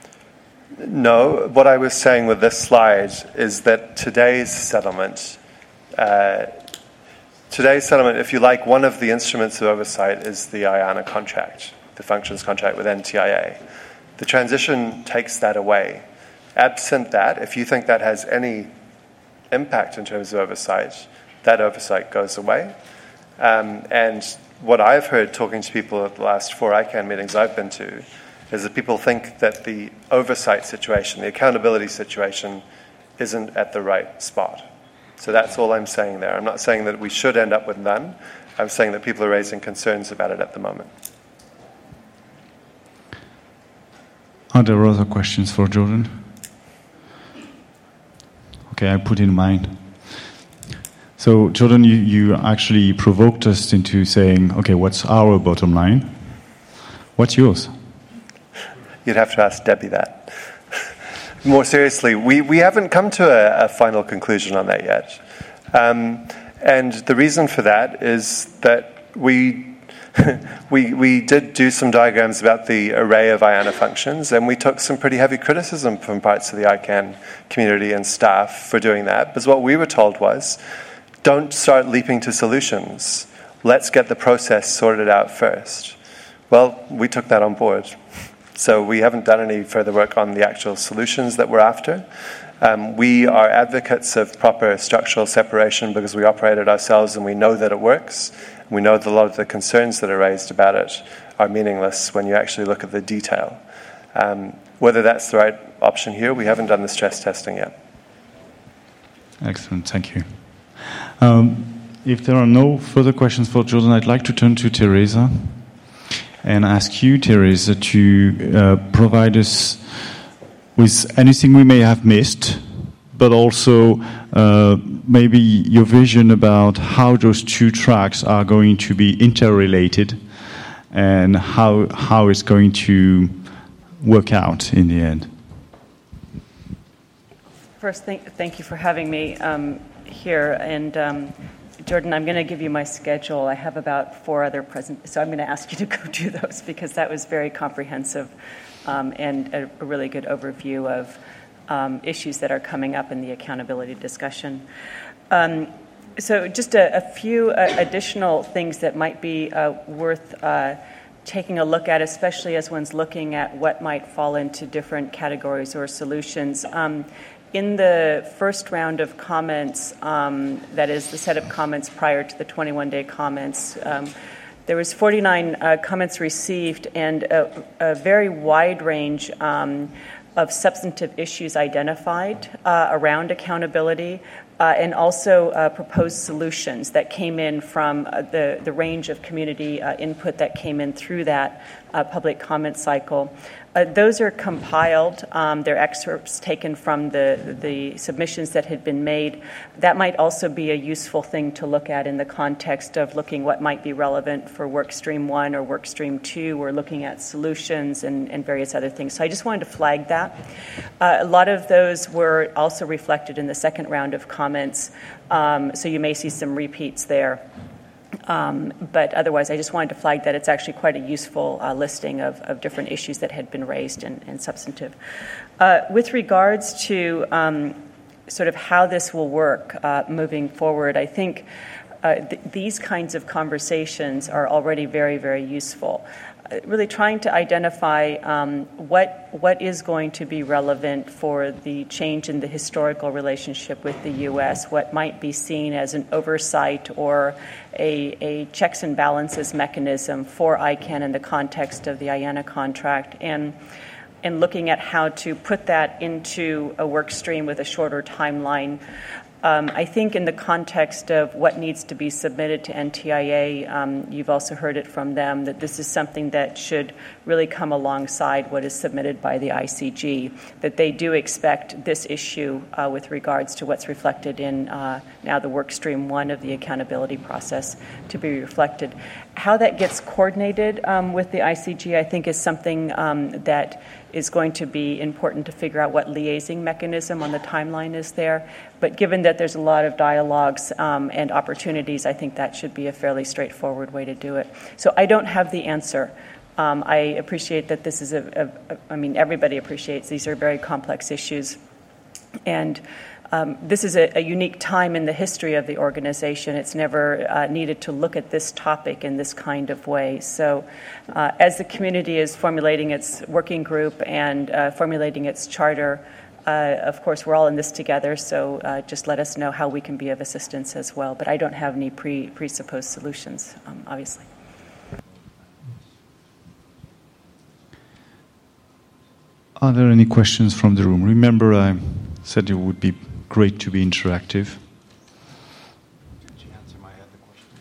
No, what I was saying with this slide is that today's settlement, uh, today's settlement, if you like, one of the instruments of oversight is the I A N A contract, the functions contract with N T I A. The transition takes that away. Absent that, if you think that has any impact in terms of oversight, that oversight goes away. Um, and what I've heard talking to people at the last four I CANN meetings I've been to is that people think that the oversight situation, the accountability situation, isn't at the right spot. So that's all I'm saying there. I'm not saying that we should end up with none. I'm saying that people are raising concerns about it at the moment. Are there other questions for Jordan? Okay, I put in mine. So, Jordan, you, you actually provoked us into saying, okay, what's our bottom line? What's yours? You'd have to ask Debbie that. More seriously, we, we haven't come to a, a final conclusion on that yet. Um, and the reason for that is that we we we did do some diagrams about the array of I A N A functions, and we took some pretty heavy criticism from parts of the I CANN community and staff for doing that, because what we were told was, don't start leaping to solutions. Let's get the process sorted out first. Well, we took that on board. So we haven't done any further work on the actual solutions that we're after. Um, we are advocates of proper structural separation because we operate it ourselves and we know that it works. We know that a lot of the concerns that are raised about it are meaningless when you actually look at the detail. Um, whether that's the right option here, we haven't done the stress testing yet. Excellent, thank you. Um, if there are no further questions for Jordan, I'd like to turn to Teresa and ask you, Teresa, to uh, provide us with anything we may have missed, but also uh, maybe your vision about how those two tracks are going to be interrelated and how how it's going to work out in the end. First, thank, thank you for having me um, here. And um, Jordan, I'm going to give you my schedule. I have about four other present, so I'm going to ask you to go do those because that was very comprehensive um, and a, a really good overview of um, issues that are coming up in the accountability discussion. Um, so just a, a few uh, additional things that might be uh, worth uh, taking a look at, especially as one's looking at what might fall into different categories or solutions. Um, In the first round of comments, um, that is the set of comments prior to the twenty-one day comments, um, there was forty-nine uh, comments received and a, a very wide range um, of substantive issues identified uh, around accountability uh, and also uh, proposed solutions that came in from uh, the, the range of community uh, input that came in through that uh, public comment cycle. Uh, those are compiled. Um, they're excerpts taken from the, the submissions that had been made. That might also be a useful thing to look at in the context of looking what might be relevant for work stream one or work stream two, or looking at solutions and, and various other things. So I just wanted to flag that. Uh, a lot of those were also reflected in the second round of comments, um, so you may see some repeats there. Um, but otherwise, I just wanted to flag that it's actually quite a useful uh, listing of, of different issues that had been raised and, and substantive. Uh, with regards to um, sort of how this will work uh, moving forward, I think uh, th- these kinds of conversations are already very, very useful. Uh, really trying to identify um, what what is going to be relevant for the change in the historical relationship with the U S, what might be seen as an oversight or a, a checks and balances mechanism for I CANN in the context of the I A N A contract, and and looking at how to put that into a work stream with a shorter timeline. Um, I think in the context of what needs to be submitted to N T I A, um, you've also heard it from them that this is something that should really come alongside what is submitted by the I C G, that they do expect this issue uh, with regards to what's reflected in uh, now the work stream one of the accountability process to be reflected. How that gets coordinated um, with the I C G, I think, is something um, that is going to be important to figure out what liaising mechanism on the timeline is there. But given that there's a lot of dialogues um, and opportunities, I think that should be a fairly straightforward way to do it. So I don't have the answer. Um, I appreciate that this is a, a, a, I mean, everybody appreciates these are very complex issues. And Um, this is a, a unique time in the history of the organization. It's never uh, needed to look at this topic in this kind of way. So uh, as the community is formulating its working group and uh, formulating its charter, uh, of course, we're all in this together, so uh, just let us know how we can be of assistance as well. But I don't have any pre- presupposed solutions, um, obviously. Are there any questions from the room? Remember, I said it would be great to be interactive. Did you answer my other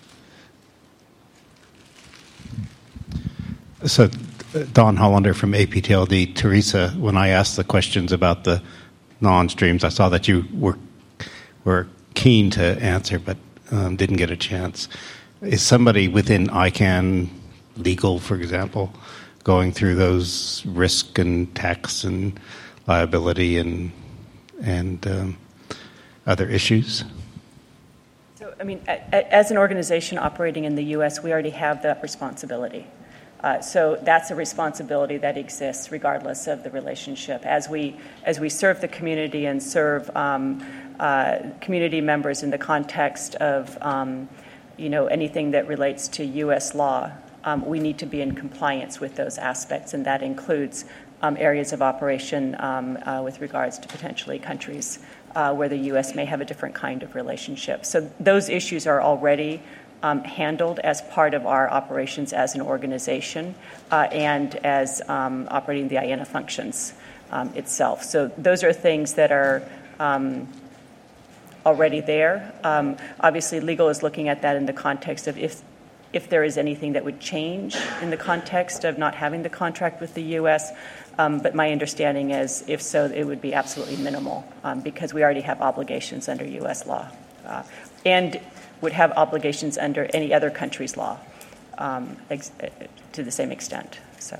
question? So, Don Hollander from A P T L D. Teresa, when I asked the questions about the non-streams, I saw that you were were keen to answer, but um, didn't get a chance. Is somebody within I CAN legal, for example, going through those risk and tax and liability and and um, other issues? So, I mean, a, a, as an organization operating in the U S, we already have that responsibility. Uh, so that's a responsibility that exists regardless of the relationship. As we as we serve the community and serve um, uh, community members in the context of um, you know anything that relates to U S law, um, we need to be in compliance with those aspects, and that includes um, areas of operation um, uh, with regards to potentially countries uh, where the U S may have a different kind of relationship. So those issues are already Um, handled as part of our operations as an organization uh, and as um, operating the I A N A functions um, itself. So those are things that are um, already there. Um, obviously, legal is looking at that in the context of if if there is anything that would change in the context of not having the contract with the U S. Um, but my understanding is, if so, it would be absolutely minimal um, because we already have obligations under U S law. Uh, and would have obligations under any other country's law um, ex- to the same extent. So,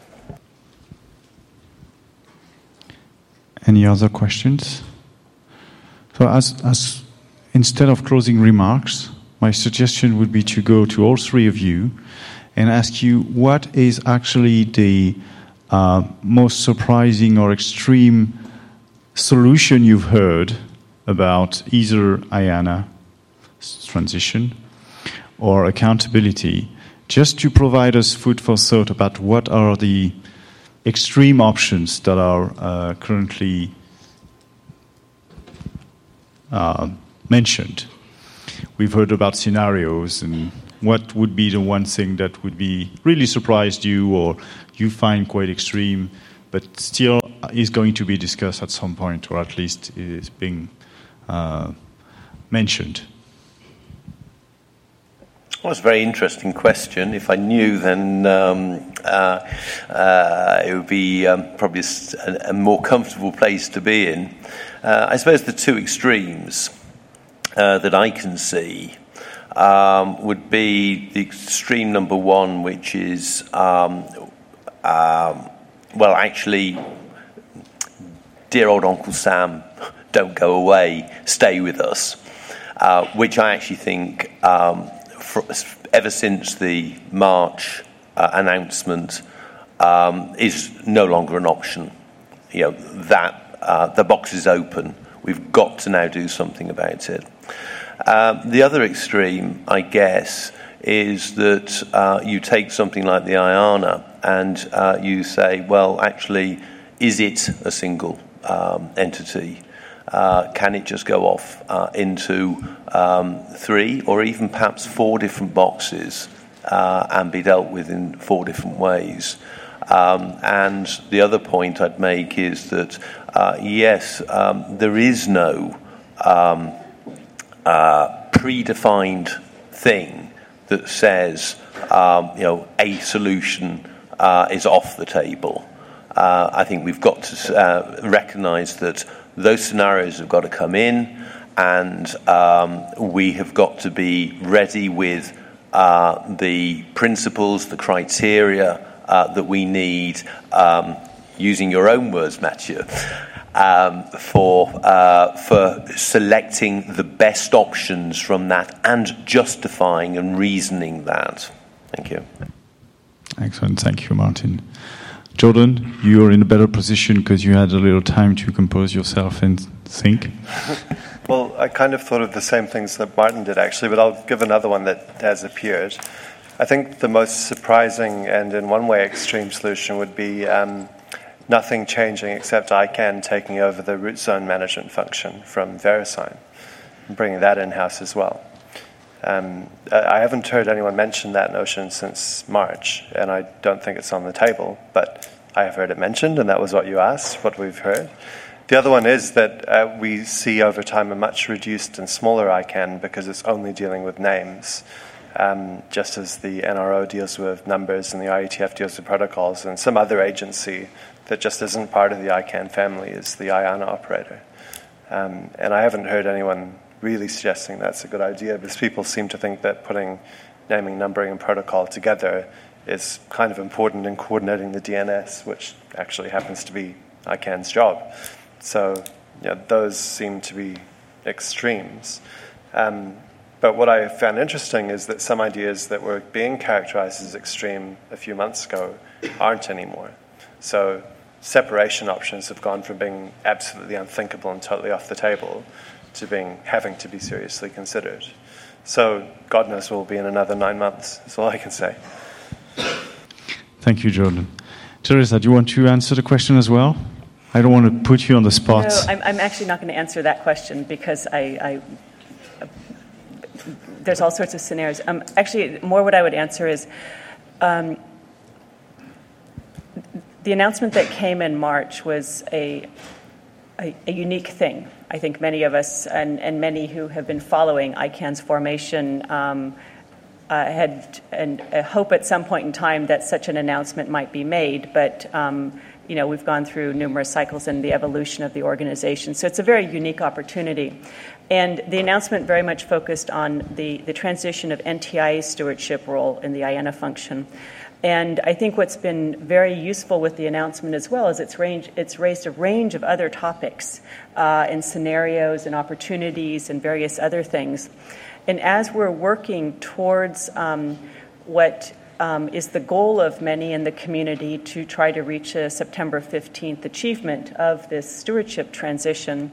any other questions? So, as as instead of closing remarks, my suggestion would be to go to all three of you and ask you what is actually the uh, most surprising or extreme solution you've heard about either I A N A transition or accountability, just to provide us food for thought about what are the extreme options that are uh, currently uh, mentioned. We've heard about scenarios, and what would be the one thing that would be really surprised you or you find quite extreme, but still is going to be discussed at some point, or at least is being uh, mentioned. Well, it's a very interesting question. If I knew, then um, uh, uh, it would be um, probably a, a more comfortable place to be in. Uh, I suppose the two extremes uh, that I can see um, would be the extreme number one, which is, um, um, well, actually, dear old Uncle Sam, don't go away, stay with us, uh, which I actually think um, For, ever since the March uh, announcement, um, is no longer an option. You know, that uh, the box is open. We've got to now do something about it. Uh, the other extreme, I guess, is that uh, you take something like the I A N A and uh, you say, well, actually, is it a single um, entity? Uh, can it just go off uh, into um, three or even perhaps four different boxes uh, and be dealt with in four different ways? Um, and the other point I'd make is that, uh, yes, um, there is no um, uh, predefined thing that says, um, you know, a solution uh, is off the table. Uh, I think we've got to uh, recognise that those scenarios have got to come in, and um, we have got to be ready with uh, the principles, the criteria uh, that we need, um, using your own words, Mathieu, um, for uh, for selecting the best options from that and justifying and reasoning that. Thank you. Excellent. Thank you, Martin. Jordan, you're in a better position because you had a little time to compose yourself and think. Well, I kind of thought of the same things that Martin did, actually, but I'll give another one that has appeared. I think the most surprising and, in one way, extreme solution would be um, nothing changing except I CAN taking over the root zone management function from VeriSign and bringing that in-house as well. Um, I haven't heard anyone mention that notion since March, and I don't think it's on the table, but I have heard it mentioned, and that was what you asked, what we've heard. The other one is that uh, we see over time a much reduced and smaller I CAN because it's only dealing with names, um, just as the N R O deals with numbers and the I E T F deals with protocols, and some other agency that just isn't part of the I CAN family is the I A N A operator. Um, and I haven't heard anyone really suggesting that's a good idea, because people seem to think that putting naming, numbering, and protocol together is kind of important in coordinating the D N S, which actually happens to be I CAN's job. So yeah, those seem to be extremes. Um, but what I found interesting is that some ideas that were being characterized as extreme a few months ago aren't anymore. So separation options have gone from being absolutely unthinkable and totally off the table to being having to be seriously considered. So God knows we'll be in another nine months. That's all I can say. Thank you, Jordan. Teresa, do you want to answer the question as well? I don't want to put you on the spot. No, I'm, I'm actually not going to answer that question because I, I uh, there's all sorts of scenarios. Um, actually, more what I would answer is um, the announcement that came in March was a, a, a unique thing. I think many of us and, and many who have been following I CAN's formation um, uh, had and a hope at some point in time that such an announcement might be made, but um, you know, we've gone through numerous cycles in the evolution of the organization. So it's a very unique opportunity. And the announcement very much focused on the, the transition of N T I A stewardship role in the I A N A function. And I think what's been very useful with the announcement as well is it's, range, it's raised a range of other topics uh, and scenarios and opportunities and various other things. And as we're working towards um, what Um, is the goal of many in the community to try to reach a September fifteenth achievement of this stewardship transition.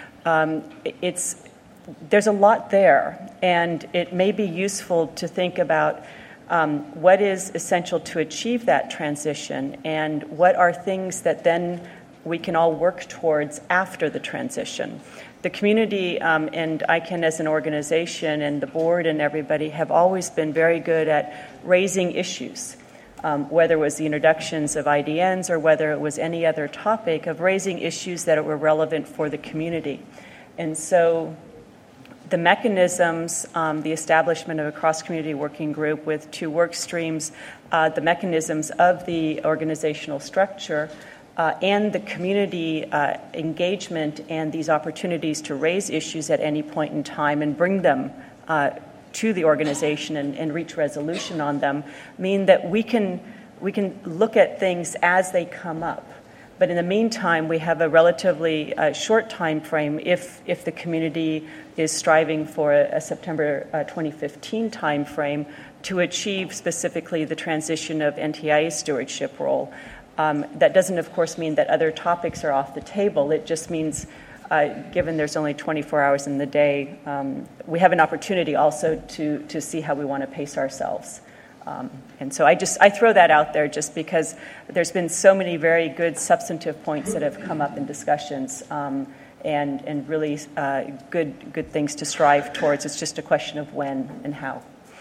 Um, it's, there's a lot there, and it may be useful to think about um, what is essential to achieve that transition and what are things that then we can all work towards after the transition. The community um, and I CAN as an organization and the board and everybody have always been very good at raising issues, um, whether it was the introductions of I D Ns or whether it was any other topic, of raising issues that were relevant for the community. And so the mechanisms, um, the establishment of a cross-community working group with two work streams, uh, the mechanisms of the organizational structure, Uh, and the community uh, engagement and these opportunities to raise issues at any point in time and bring them uh, to the organization and, and reach resolution on them mean that we can we can look at things as they come up. But in the meantime, we have a relatively uh, short time frame if if the community is striving for a, a September uh, twenty fifteen time frame to achieve specifically the transition of N T I A stewardship role. Um, that doesn't, of course, mean that other topics are off the table. It just means, uh, given there's only twenty-four hours in the day, um, we have an opportunity also to to see how we want to pace ourselves. Um, and so I just I throw that out there just because there's been so many very good substantive points that have come up in discussions, um, and and really uh, good good things to strive towards. It's just a question of when and how.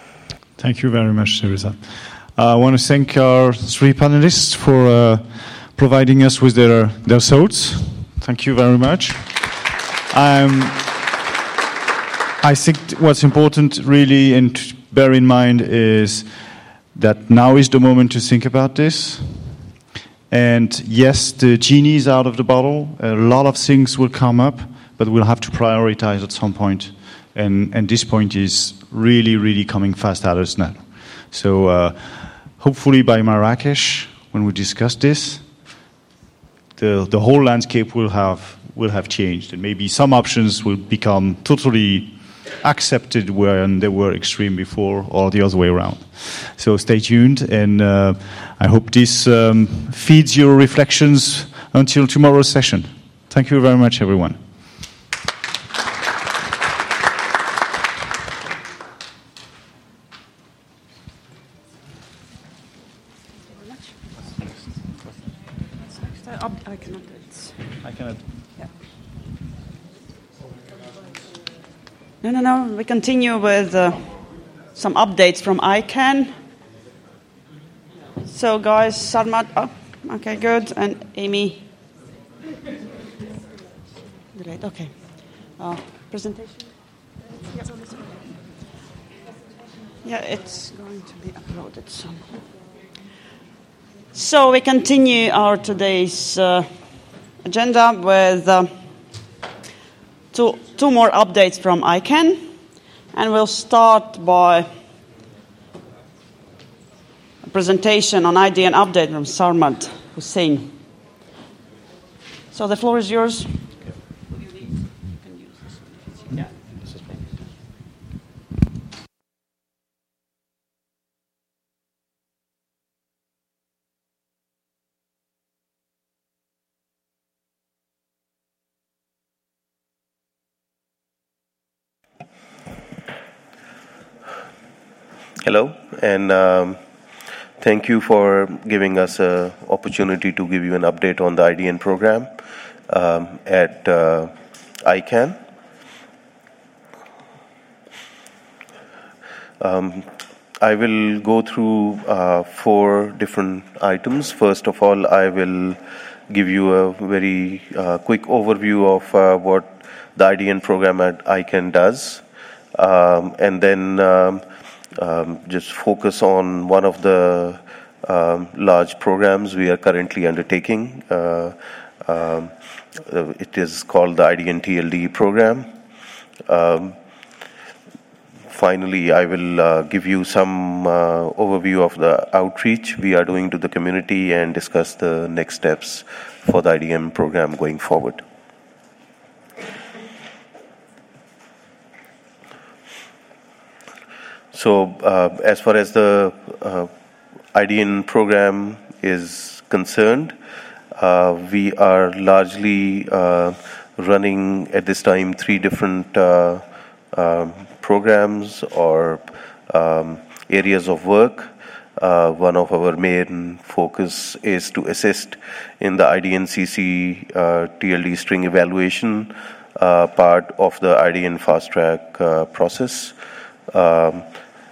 Thank you very much, Teresa. Uh, I want to thank our three panelists for uh, providing us with their their thoughts. Thank you very much. Um, I think what's important really and to bear in mind is that now is the moment to think about this. And yes, the genie is out of the bottle. A lot of things will come up, but we'll have to prioritize at some point. And, and this point is really, really coming fast at us now. So uh, hopefully by Marrakesh, when we discuss this, the the whole landscape will have will have changed, and maybe some options will become totally accepted when they were extreme before, or the other way around. So stay tuned, and uh, I hope this um, feeds your reflections until tomorrow's session. Thank you very much, everyone. I cannot do it. I cannot. Yeah. No, no, no. We continue with uh, some updates from I CAN. So, guys, Sarmat. Oh, Okay, good. And Amy? Great, okay. Uh, presentation? Yeah. Yeah, it's going to be uploaded soon. So we continue our today's uh, agenda with uh, two, two more updates from I CANN. And we'll start by a presentation on I D N update from Sarmad Hussain. So the floor is yours. Hello, and um, thank you for giving us an opportunity to give you an update on the I D N program um, at uh, I CANN. Um, I will go through uh, four different items. First of all, I will give you a very uh, quick overview of uh, what the I D N program at I CANN does, um, and then um, Um, just focus on one of the um, large programs we are currently undertaking. Uh, um, it is called the I D N T L D program. Um, finally, I will uh, give you some uh, overview of the outreach we are doing to the community and discuss the next steps for the I D N program going forward. So, uh, as far as the uh, I D N program is concerned, uh, we are largely uh, running at this time three different uh, um, programs or um, areas of work. Uh, one of our main focus is to assist in the I D N C C uh, T L D string evaluation uh, part of the I D N fast track uh, process. Um,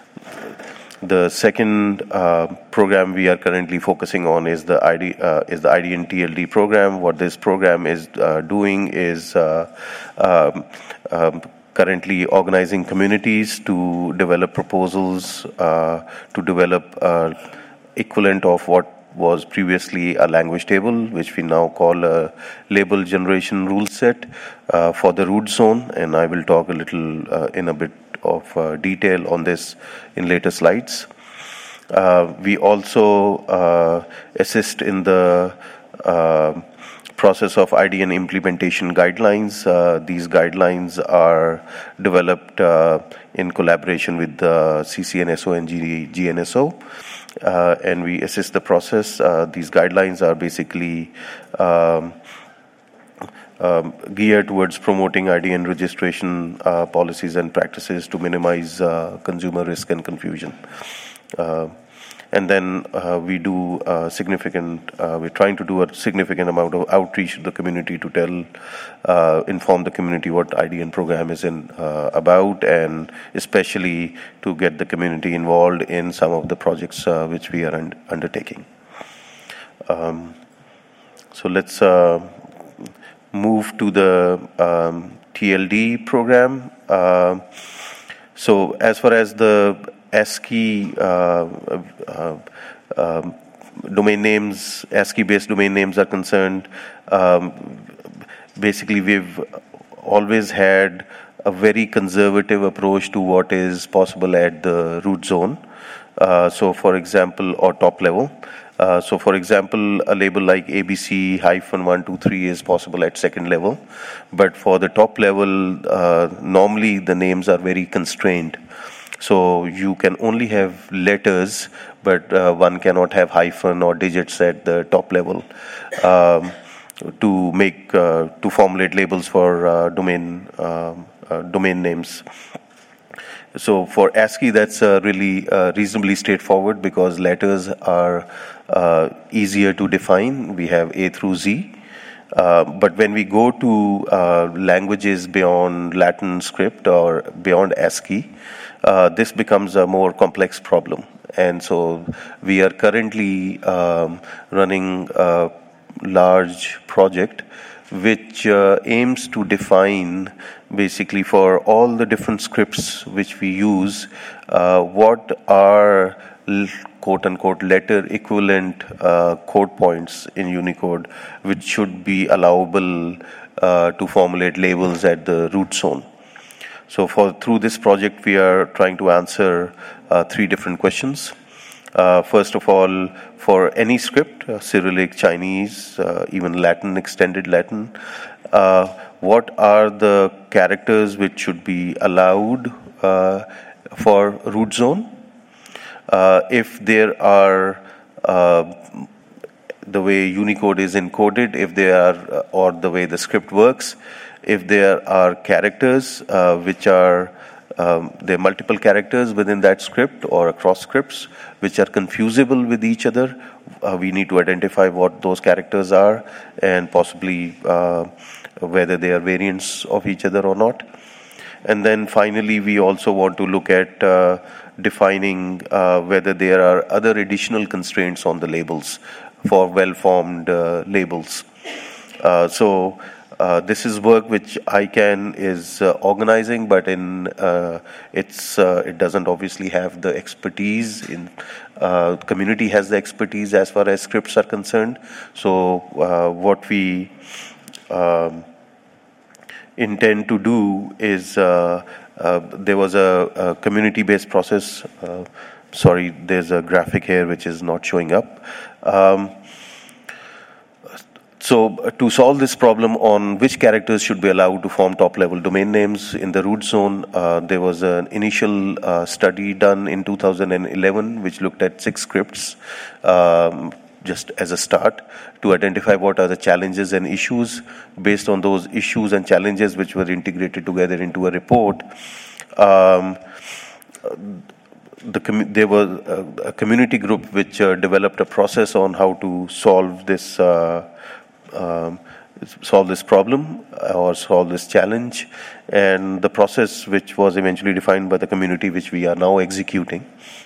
The second uh, program we are currently focusing on is the I D uh, is the I D N T L D program. What this program is uh, doing is uh, um, um, currently organizing communities to develop proposals uh, to develop uh, equivalent of what was previously a language table, which we now call a label generation rule set uh, for the root zone, and I will talk a little uh, in a bit of uh, detail on this in later slides. Uh, we also uh, assist in the uh, process of I D N implementation guidelines. Uh, these guidelines are developed uh, in collaboration with the C C N S O and G N S O, uh, and we assist the process. Uh, these guidelines are basically um, Um, geared towards promoting I D N registration uh, policies and practices to minimize uh, consumer risk and confusion. Uh, and then uh, we do uh, significant, uh, we're trying to do a significant amount of outreach to the community to tell, uh, inform the community what I D N program is in uh, about, and especially to get the community involved in some of the projects uh, which we are un- undertaking. Um, so let's uh, move to the um, T L D program. Uh, so as far as the ASCII uh, uh, uh, domain names, ASCII-based domain names are concerned, um, basically we've always had a very conservative approach to what is possible at the root zone. Uh, so for example, or top level. Uh, so, for example, a label like A B C hyphen one two three is possible at second level, but for the top level, uh, normally the names are very constrained. So you can only have letters, but uh, one cannot have hyphen or digits at the top level um, to make uh, to formulate labels for uh, domain uh, uh, domain names. So for ASCII, that's uh, really uh, reasonably straightforward because letters are uh, easier to define. We have A through Z. Uh, but when we go to uh, languages beyond Latin script or beyond ASCII, uh, this becomes a more complex problem. and so we are currently um, running a large project which uh, aims to define basically for all the different scripts which we use uh, what are quote-unquote letter equivalent uh, code points in Unicode which should be allowable uh, to formulate labels at the root zone. So for through this project we are trying to answer uh, three different questions. Uh, first of all, for any script, uh, Cyrillic, Chinese, uh, even Latin, extended Latin, uh, what are the characters which should be allowed uh, for root zone? Uh, if there are, uh, the way Unicode is encoded, if there are, or the way the script works, if there are characters uh, which are, um, there are multiple characters within that script or across scripts which are confusable with each other, uh, we need to identify what those characters are and possibly uh, whether they are variants of each other or not. And then finally, we also want to look at uh, defining uh, whether there are other additional constraints on the labels for well-formed uh, labels. Uh, so uh, this is work which I CAN is uh, organizing, but in uh, it's uh, it doesn't obviously have the expertise. In uh, community has the expertise as far as scripts are concerned. So uh, what we um, intend to do is uh, uh, there was a, a community-based process. Uh, sorry, there's a graphic here which is not showing up. Um, so to solve this problem on which characters should be allowed to form top-level domain names in the root zone, uh, there was an initial uh, study done in two thousand eleven which looked at six scripts. Um, just as a start, to identify what are the challenges and issues. Based on those issues and challenges which were integrated together into a report, um, the com- there was a, a community group which uh, developed a process on how to solve this uh, um, solve this problem or solve this challenge, and the process which was eventually defined by the community which we are now executing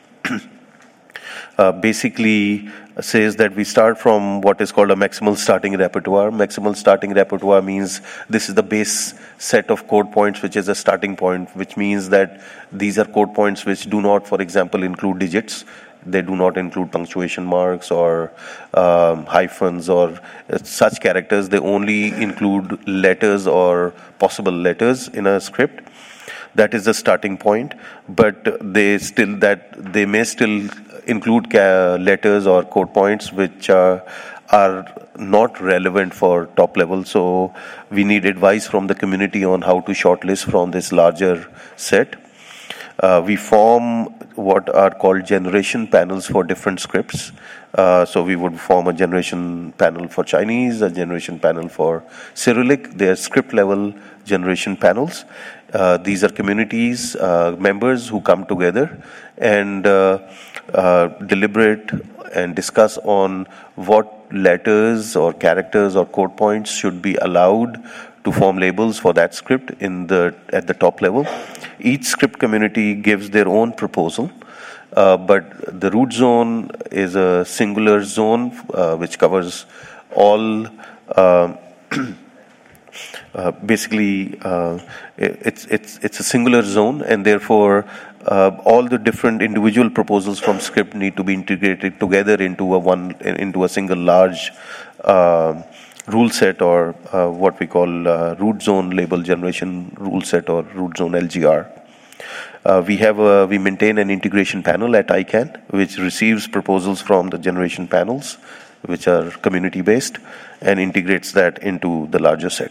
Uh, basically says that we start from what is called a maximal starting repertoire. Maximal starting repertoire means this is the base set of code points, which is a starting point, which means that these are code points which do not, for example, include digits. They do not include punctuation marks or um, hyphens or such characters. They only include letters or possible letters in a script. That is the starting point, but they still that they may still include ca- letters or code points which uh, are not relevant for top level. So we need advice from the community on how to shortlist from this larger set. Uh, we form what are called generation panels for different scripts. Uh, so we would form a generation panel for Chinese, a generation panel for Cyrillic. They are script level generation panels. Uh, these are communities, uh, members who come together and uh, uh, deliberate and discuss on what letters or characters or code points should be allowed to form labels for that script in the at the top level. Each script community gives their own proposal, uh, but the root zone is a singular zone uh, which covers all. Uh, Uh, basically, uh, it's it's it's a singular zone, and therefore, uh, all the different individual proposals from script need to be integrated together into a one into a single large uh, rule set, or uh, what we call uh, root zone label generation rule set, or root zone L G R. Uh, we have a, we maintain an integration panel at I CAN, which receives proposals from the generation panels, which are community based, and integrates that into the larger set.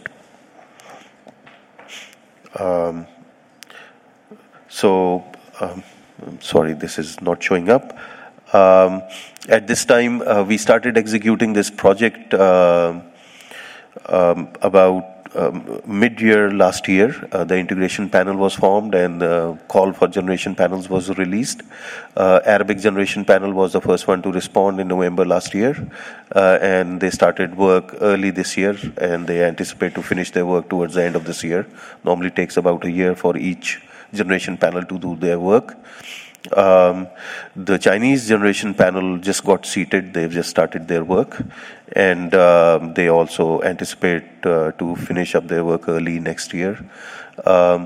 Um, so, um, I'm sorry, this is not showing up. Um, at this time, uh, we started executing this project uh, um, about um, mid-year last year. Uh, the integration panel was formed and the call for generation panels was released. Uh, Arabic generation panel was the first one to respond in November last year, uh, and they started work early this year, and they anticipate to finish their work towards the end of this year. Normally takes about a year for each generation panel to do their work. Um, the Chinese generation panel just got seated. They've just started their work, and um, they also anticipate uh, to finish up their work early next year. Um,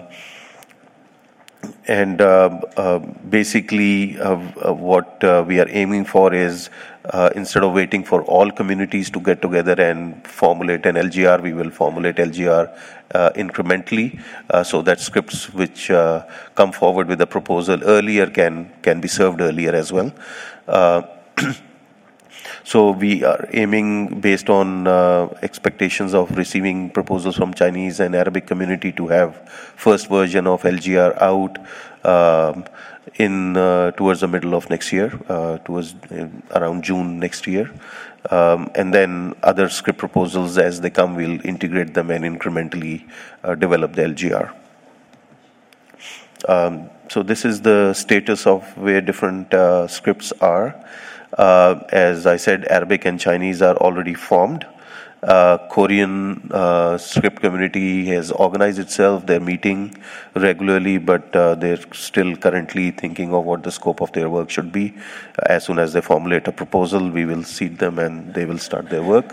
and uh, uh, basically, uh, uh, what uh, we are aiming for is uh, instead of waiting for all communities to get together and formulate an L G R, we will formulate L G R uh, incrementally, uh, so that scripts which uh, come forward with a proposal earlier can can be served earlier as well. Uh, So we are aiming, based on uh, expectations of receiving proposals from Chinese and Arabic community, to have first version of L G R out um, in uh, towards the middle of next year, uh, towards uh, around June next year. Um, and then other script proposals as they come, we'll integrate them and incrementally uh, develop the L G R. Um, so this is the status of where different uh, scripts are. Uh, as I said, Arabic and Chinese are already formed. Uh, Korean uh, script community has organized itself. They're meeting regularly, but uh, they're still currently thinking of what the scope of their work should be. As soon as they formulate a proposal, we will seat them and they will start their work.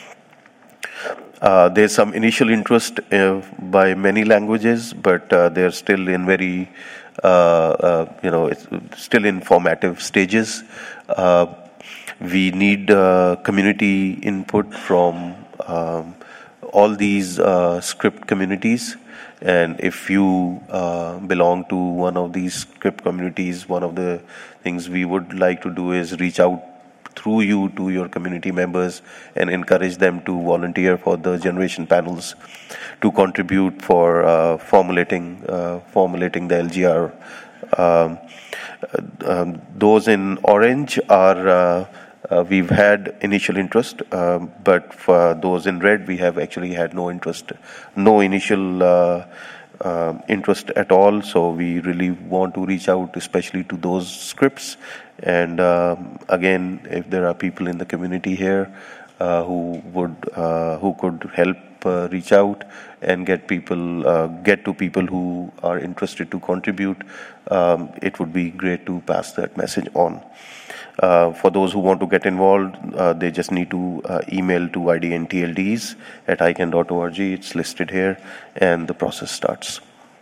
Uh, there's some initial interest uh, by many languages, but uh, they're still in very, uh, uh, you know, it's still in formative stages. Uh, we need uh, community input from um, all these uh, script communities, and if you uh, belong to one of these script communities, one of the things we would like to do is reach out through you to your community members and encourage them to volunteer for the generation panels, to contribute for uh, formulating uh, formulating the L G R. Um, um, those in orange are uh, uh, we've had initial interest, um, but for those in red, we have actually had no interest, no initial uh, uh, interest at all. So we really want to reach out, especially to those scripts. And um, again, if there are people in the community here uh, who would uh, who could help uh, reach out and get people uh, get to people who are interested to contribute, um, it would be great to pass that message on. Uh, for those who want to get involved, uh, they just need to uh, email to I D N T L Ds at I C A N dot org. It's listed here, and the process starts.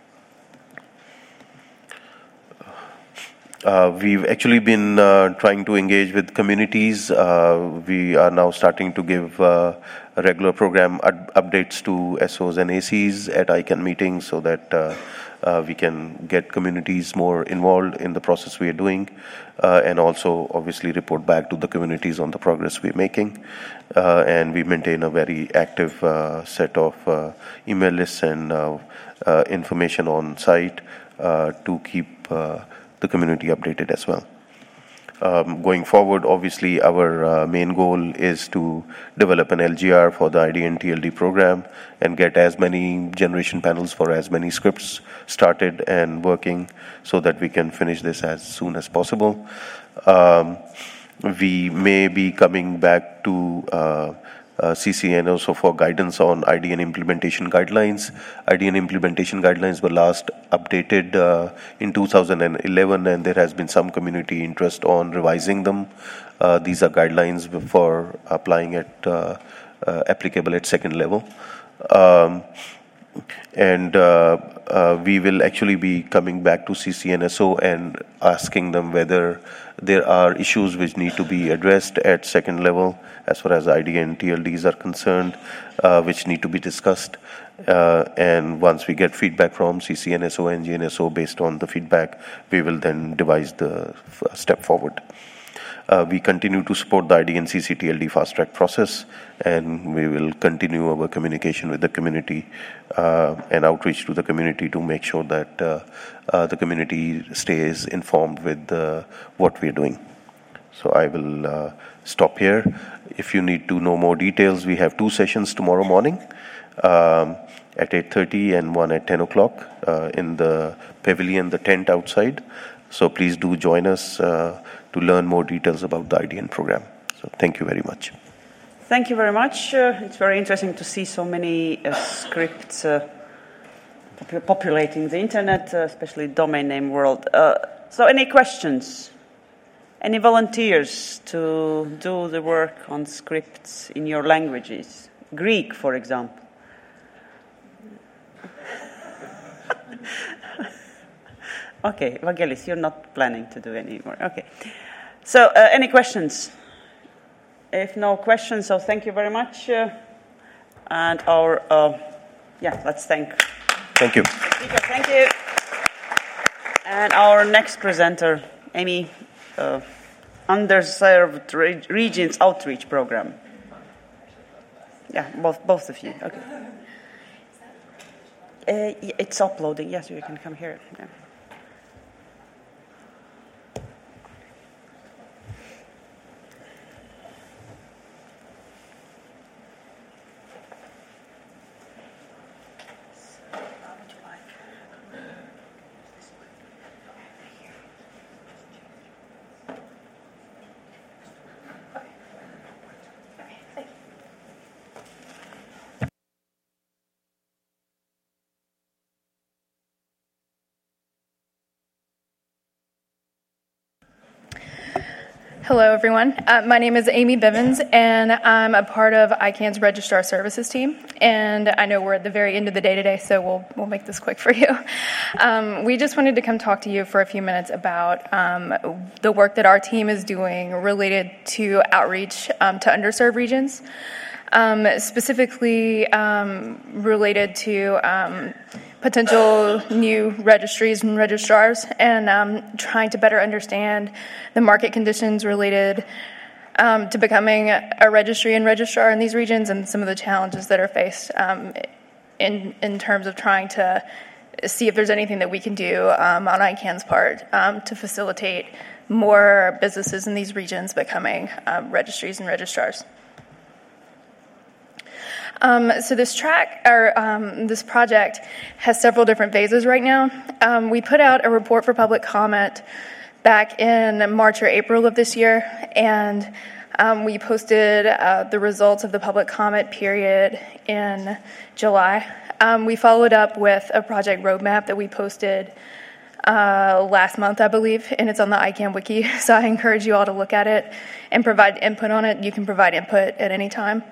Uh, we've actually been uh, trying to engage with communities. Uh, we are now starting to give uh, regular program ad- updates to S Os and A Cs at I C A N meetings, so that uh, uh, we can get communities more involved in the process we are doing, uh, and also obviously report back to the communities on the progress we're making. Uh, and we maintain a very active uh, set of uh, email lists and uh, uh, information on site uh, to keep uh, the community updated as well. Um, going forward, obviously, our uh, main goal is to develop an L G R for the I D N T L D program and get as many generation panels for as many scripts started and working, so that we can finish this as soon as possible. Um, we may be coming back to uh, Uh, C C N also for guidance on I D N implementation guidelines. I D N implementation guidelines were last updated uh, in two thousand eleven, and there has been some community interest on revising them. Uh, these are guidelines for applying at uh, uh, applicable at second level. Um, and uh, uh, we will actually be coming back to C C N S O and asking them whether there are issues which need to be addressed at second level as far as I D N T L Ds are concerned, uh, which need to be discussed. Uh, and once we get feedback from C C N S O and G N S O based on the feedback, we will then devise the f- step forward. Uh, we continue to support the I D N C C T L D fast track process, and we will continue our communication with the community uh, and outreach to the community to make sure that uh, uh, the community stays informed with uh, what we are doing. So I will uh, stop here. If you need to know more details, we have two sessions tomorrow morning um, at eight thirty and one at ten o'clock uh, in the pavilion, the tent outside. So please do join us uh, to learn more details about the I D N program. So thank you very much. Thank you very much. Uh, it's very interesting to see so many uh, scripts uh, populating the internet, uh, especially domain name world. Uh, So any questions? Any volunteers to do the work on scripts in your languages? Greek, for example. Okay, Vangelis, you're not planning to do any more. Okay. So uh, any questions? If no questions, so thank you very much. Uh, and our, uh, yeah, let's thank. Thank you. Thank you. And our next presenter, Amy, uh, Underserved Re- Regions Outreach Program. Yeah, both both of you. Okay. Uh, it's uploading. Yes, you can come here. Yeah. Hello, everyone. Uh, my name is Amy Bivens, and I'm a part of I CAN's Registrar Services team. And I know we're at the very end of the day today, so we'll we'll make this quick for you. Um, we just wanted to come talk to you for a few minutes about um, the work that our team is doing related to outreach um, to underserved regions, um, specifically um, related to um, potential new registries and registrars, and um, trying to better understand the market conditions related um, to becoming a registry and registrar in these regions, and some of the challenges that are faced um, in in terms of trying to see if there's anything that we can do um, on I CAN's part um, to facilitate more businesses in these regions becoming um, registries and registrars. Um, so this track, or um, this project, has several different phases right now. Um, we put out a report for public comment back in March or April of this year, and um, we posted uh, the results of the public comment period in July. Um, we followed up with a project roadmap that we posted uh, last month, I believe, and it's on the I CAN wiki, so I encourage you all to look at it and provide input on it. You can provide input at any time.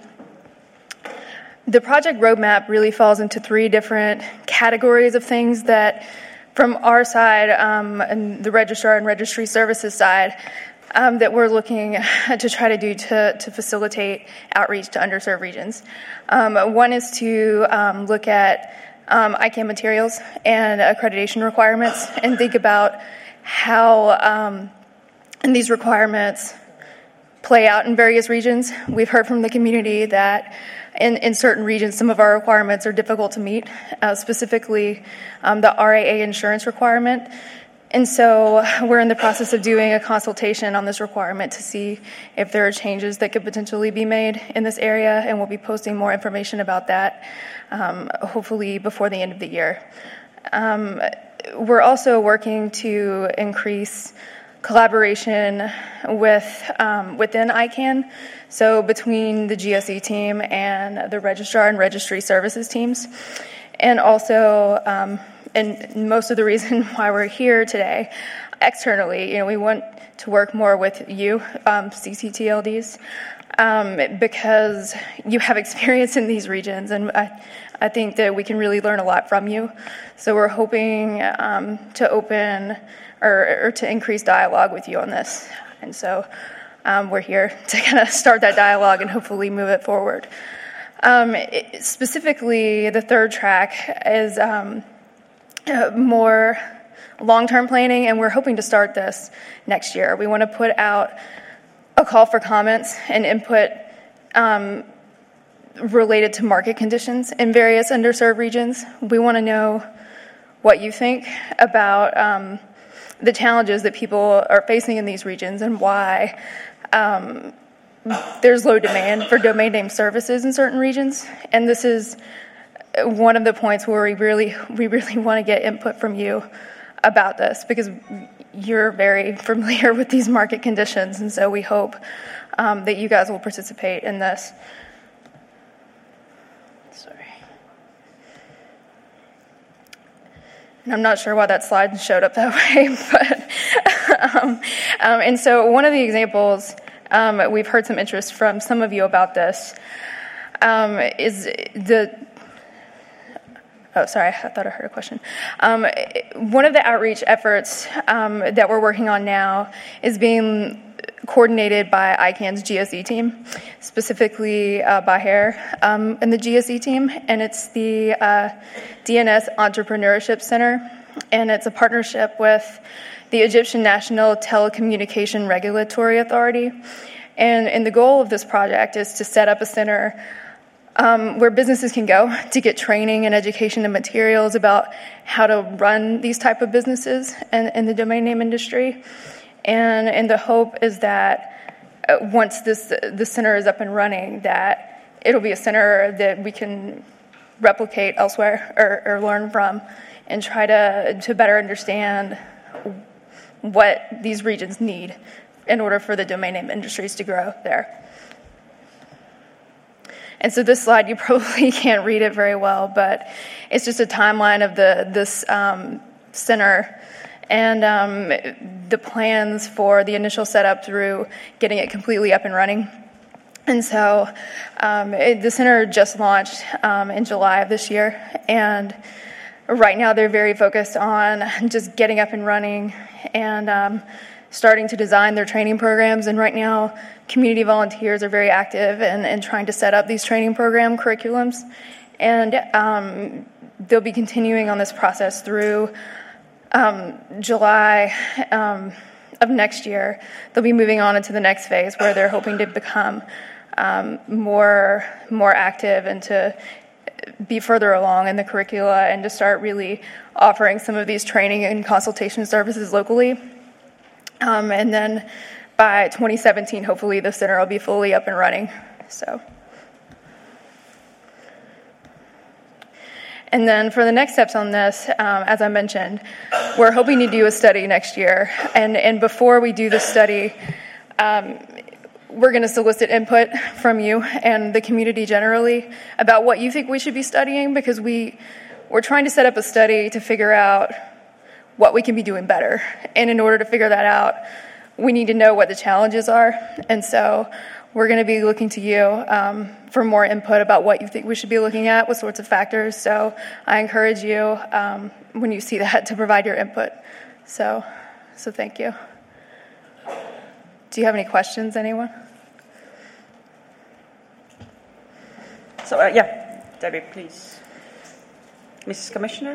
The project roadmap really falls into three different categories of things that, from our side, um, and the registrar and registry services side, um, that we're looking to try to do to, to facilitate outreach to underserved regions. Um, one is to um, look at um, I CAN materials and accreditation requirements and think about how um, these requirements play out in various regions. We've heard from the community that In, in certain regions, some of our requirements are difficult to meet, uh, specifically um, the R A A insurance requirement. And so we're in the process of doing a consultation on this requirement to see if there are changes that could potentially be made in this area, and we'll be posting more information about that, um, hopefully before the end of the year. Um, we're also working to increase collaboration with um, within I CAN, so between the G S E team and the registrar and registry services teams. And also, um, and most of the reason why we're here today, externally, you know, we want to work more with you, um, C C T L Ds, um, because you have experience in these regions, and I, I think that we can really learn a lot from you. So we're hoping um, to open Or, or to increase dialogue with you on this. And so um, we're here to kind of start that dialogue and hopefully move it forward. Um, it, specifically, the third track is um, more long-term planning, and we're hoping to start this next year. We want to put out a call for comments and input um, related to market conditions in various underserved regions. We want to know what you think about um, the challenges that people are facing in these regions and why um, there's low demand for domain name services in certain regions. And this is one of the points where we really, we really want to get input from you about this, because you're very familiar with these market conditions, and so we hope um, that you guys will participate in this. And I'm not sure why that slide showed up that way, but um, um, and so one of the examples, um, we've heard some interest from some of you about this, um, is the, oh, sorry, I thought I heard a question. Um, one of the outreach efforts um, that we're working on now is being coordinated by I CAN's G S E team, specifically uh, Baher um, and the G S E team, and it's the uh, D N S Entrepreneurship Center, and it's a partnership with the Egyptian National Telecommunication Regulatory Authority, and, and the goal of this project is to set up a center um, where businesses can go to get training and education and materials about how to run these type of businesses in, in the domain name industry. And, and the hope is that uh, once this the center is up and running, that it'll be a center that we can replicate elsewhere or, or learn from and try to, to better understand what these regions need in order for the domain name industries to grow there. And so this slide, you probably can't read it very well, but it's just a timeline of the this um, center and um, the plans for the initial setup through getting it completely up and running. And so um, it, the center just launched um, in July of this year, and right now they're very focused on just getting up and running and um, starting to design their training programs. And right now, community volunteers are very active in, in trying to set up these training program curriculums. And um, they'll be continuing on this process through Um, July um, of next year. They'll be moving on into the next phase where they're hoping to become um, more more active and to be further along in the curricula and to start really offering some of these training and consultation services locally. Um, and then by twenty seventeen, hopefully the center will be fully up and running. So. And then for the next steps on this, um, as I mentioned, we're hoping to do a study next year. And, and before we do the study, um, we're going to solicit input from you and the community generally about what you think we should be studying, because we, we're trying to set up a study to figure out what we can be doing better. And in order to figure that out, we need to know what the challenges are. And so we're going to be looking to you um, for more input about what you think we should be looking at, what sorts of factors. So I encourage you, um, when you see that, to provide your input. So, so thank you. Do you have any questions, anyone? So, uh, yeah, Debbie, please. Missus Commissioner?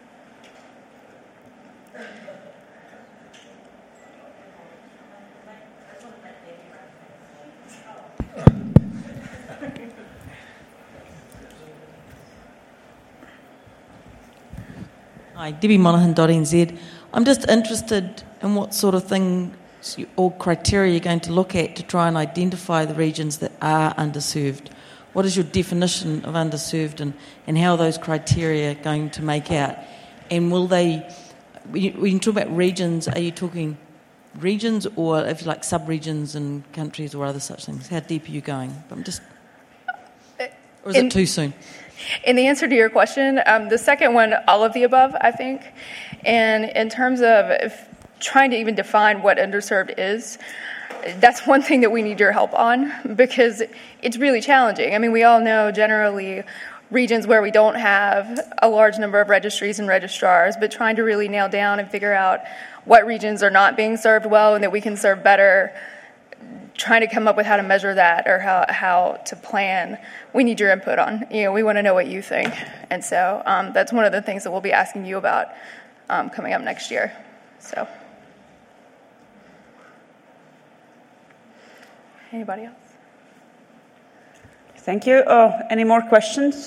Hi, Debbie Monaghan dot N Z. I'm just interested in what sort of things or criteria you're going to look at to try and identify the regions that are underserved. What is your definition of underserved, and, and how are those criteria going to make out? And will they, when you, when you talk about regions, are you talking regions or, if you like, sub-regions in countries or other such things? How deep are you going? I'm just, or is in, it too soon? In the answer to your question, um, the second one, all of the above, I think. And in terms of if trying to even define what underserved is, that's one thing that we need your help on, because it's really challenging. I mean, we all know generally regions where we don't have a large number of registries and registrars, but trying to really nail down and figure out what regions are not being served well and that we can serve better, trying to come up with how to measure that or how, how to plan, we need your input on. You know, we want to know what you think. And so um, that's one of the things that we'll be asking you about um, coming up next year. So, anybody else? Thank you. Oh, any more questions?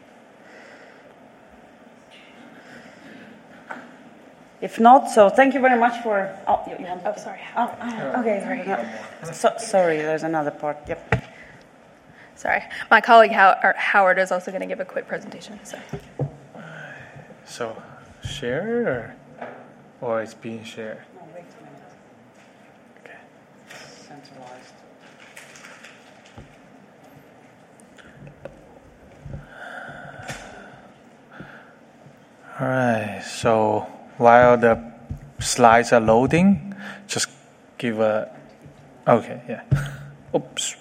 If not, so thank you very much for. Oh, you, you want oh sorry. Oh, oh okay. Sorry. No. So, sorry, there's another part. Yep. Sorry, my colleague How- Howard is also going to give a quick presentation. So, so share or, or it's being shared? Okay. Centralized. All right. So while the slides are loading, give a. Okay, yeah. Oops.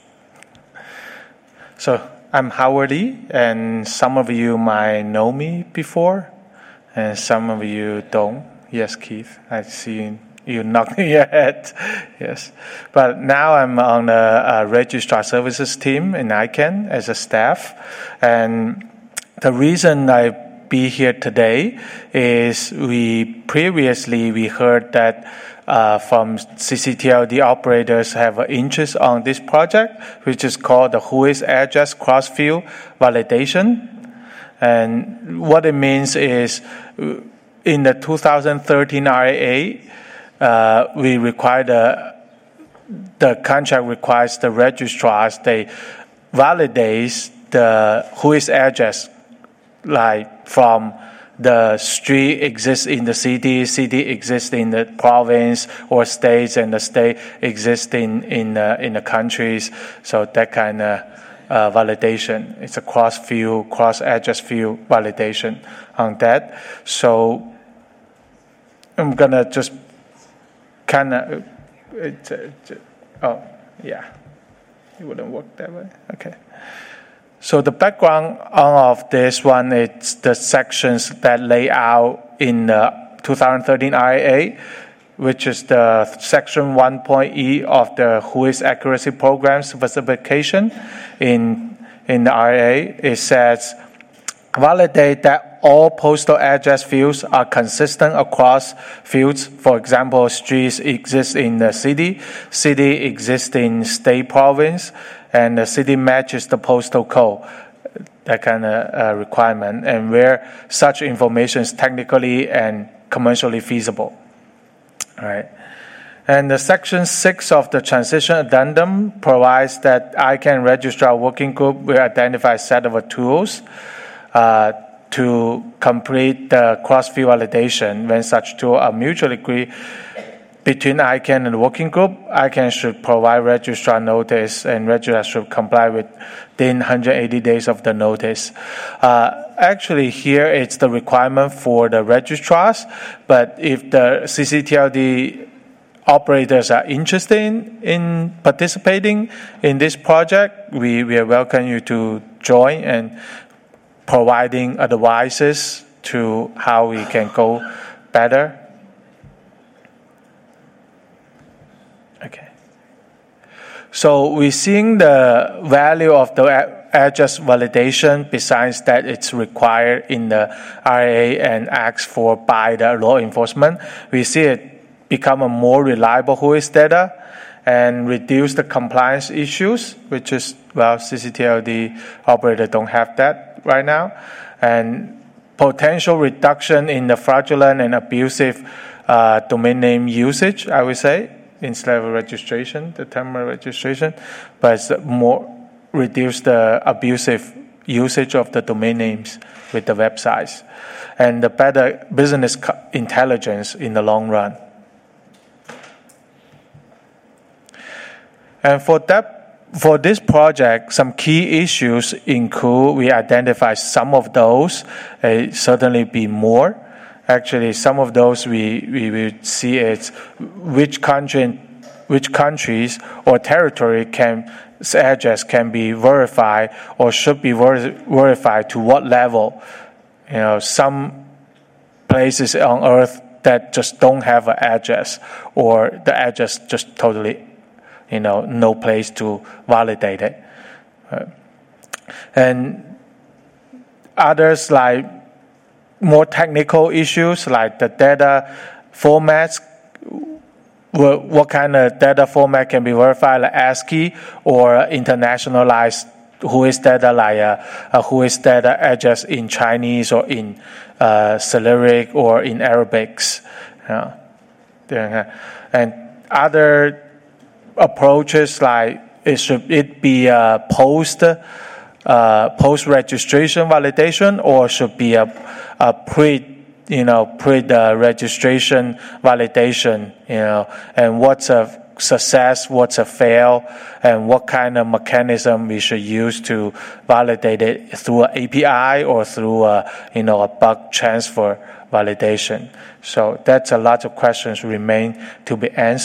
So I'm Howard Lee, and some of you might know me before, and some of you don't. Yes, Keith, I see you knocking your head. Yes, but now I'm on the uh, registrar services team in I CAN as a staff, and the reason I be here today is we previously we heard that uh, from C C T L D operators have an interest on this project, which is called the Whois address cross-field validation, and what it means is in the two thousand thirteen R A A, uh, we require the the contract requires the registrars they validate the Whois address, like from the street exists in the city, city exists in the province or states, and the state exists in in uh, in the countries. So that kind of uh, validation. It's a cross-field, cross-address field validation on that. So I'm gonna just kind of. Uh, oh yeah, it wouldn't work that way. Okay. So the background of this one is the sections that lay out in the two thousand thirteen R A A, which is the section one point E of the Whois accuracy program specification. In in the R A A, it says validate that all postal address fields are consistent across fields. For example, streets exist in the city, city exists in state, province, and the city matches the postal code, that kind of uh, requirement, and where such information is technically and commercially feasible. All right. And the section six of the transition addendum provides that I CAN registrar working group will identify a set of tools uh, to complete the cross-field validation. When such tools are mutually agreed between I CAN and the working group, I CAN should provide registrar notice, and registrar should comply within one hundred eighty days of the notice. Uh, actually, here it's the requirement for the registrars, but if the C C T L D operators are interested in, in participating in this project, we, we welcome you to join and providing advices to how we can go better. Okay. So we're seeing the value of the address validation besides that it's required in the R A A and asked for by the law enforcement. We see it become a more reliable Whois data and reduce the compliance issues, which is, well, C C T L D operator don't have that right now. And potential reduction in the fraudulent and abusive uh, domain name usage, I would say, instead of registration, the term registration, but it's more reduce the abusive usage of the domain names with the websites, and the better business intelligence in the long run. And for that, for this project, some key issues include, we identify some of those, uh, certainly be more. Actually, some of those we, we will see is which country, which countries or territory can address can be verified or should be ver- verified to what level. You know, some places on Earth that just don't have an address, or the address just totally, you know, no place to validate it. Uh, and others like more technical issues like the data formats, what kind of data format can be verified, like ASCII, or internationalized Whois data, like a, a Whois data address in Chinese or in uh, Cyrillic or in Arabics. You know. And other approaches like it should it be a post uh, post registration validation, or should be a, a pre you know pre the registration validation, you know, and what's a success, what's a fail, and what kind of mechanism we should use to validate it through an A P I or through a you know a bug transfer validation. So that's a lot of questions remain to be answered.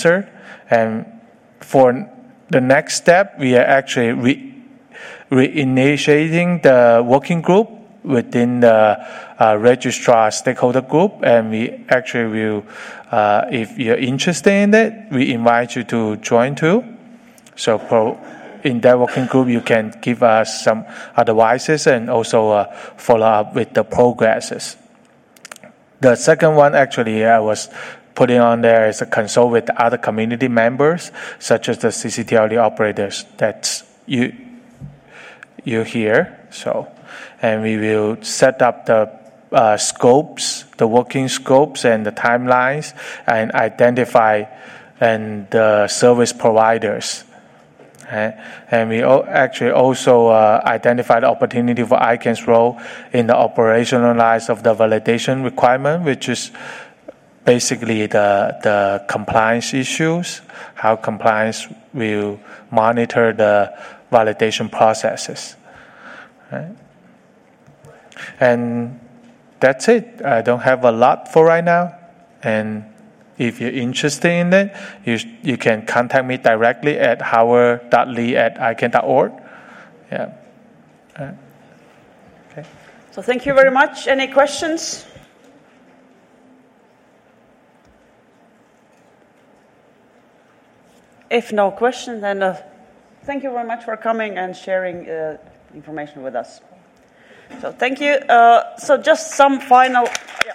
And for the next step, we are actually re- reinitiating the working group within the uh, registrar stakeholder group, and we actually will, uh, if you're interested in it, we invite you to join too. So pro- in that working group, you can give us some advices and also uh, follow up with the progresses. The second one, actually, I was putting on there is a consult with other community members, such as the C C T L D operators. That's you, you here. So, and we will set up the uh, scopes, the working scopes, and the timelines, and identify and the service providers. Okay. And we actually also uh, identified the opportunity for I CAN's role in the operationalize of the validation requirement, which is basically the the compliance issues, how compliance will monitor the validation processes. Right? And that's it. I don't have a lot for right now. And if you're interested in it, you you can contact me directly at howard dot lee at i can dot org. Yeah. Uh, okay. So thank you very much. Any questions? If no question, then uh, thank you very much for coming and sharing uh, information with us. So thank you. Uh, so just some final... Yeah.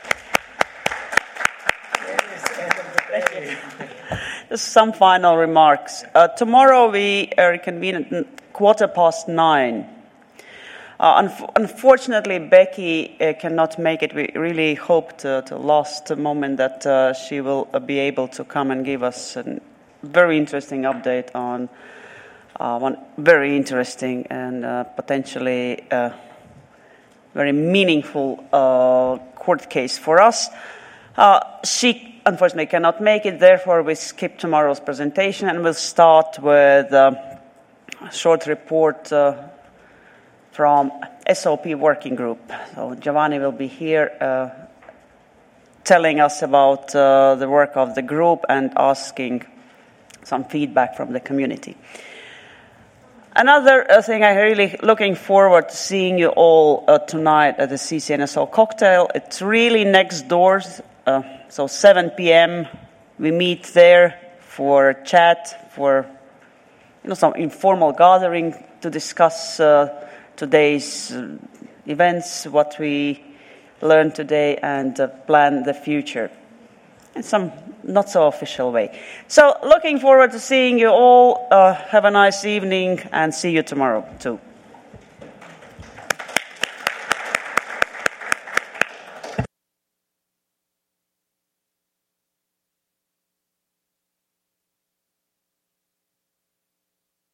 Just some final remarks. Uh, tomorrow we uh, reconvene at quarter past nine. Uh, un- unfortunately, Becky uh, cannot make it. We really hope to, to last moment that uh, she will uh, be able to come and give us a very interesting update on uh, one very interesting and uh, potentially uh, very meaningful uh, court case for us. Uh, she unfortunately cannot make it, therefore we skip tomorrow's presentation and we'll start with uh, a short report uh, from S O P working group. So Giovanni will be here uh, telling us about uh, the work of the group and asking some feedback from the community. Another uh, thing I'm really looking forward to seeing you all uh, tonight at the C C N S O cocktail. It's really next doors. Uh, so seven p.m. we meet there for a chat, for you know some informal gathering to discuss uh, today's uh, events, what we learned today, and uh, plan the future in some not so official way. So looking forward to seeing you all. Uh, have a nice evening and see you tomorrow too.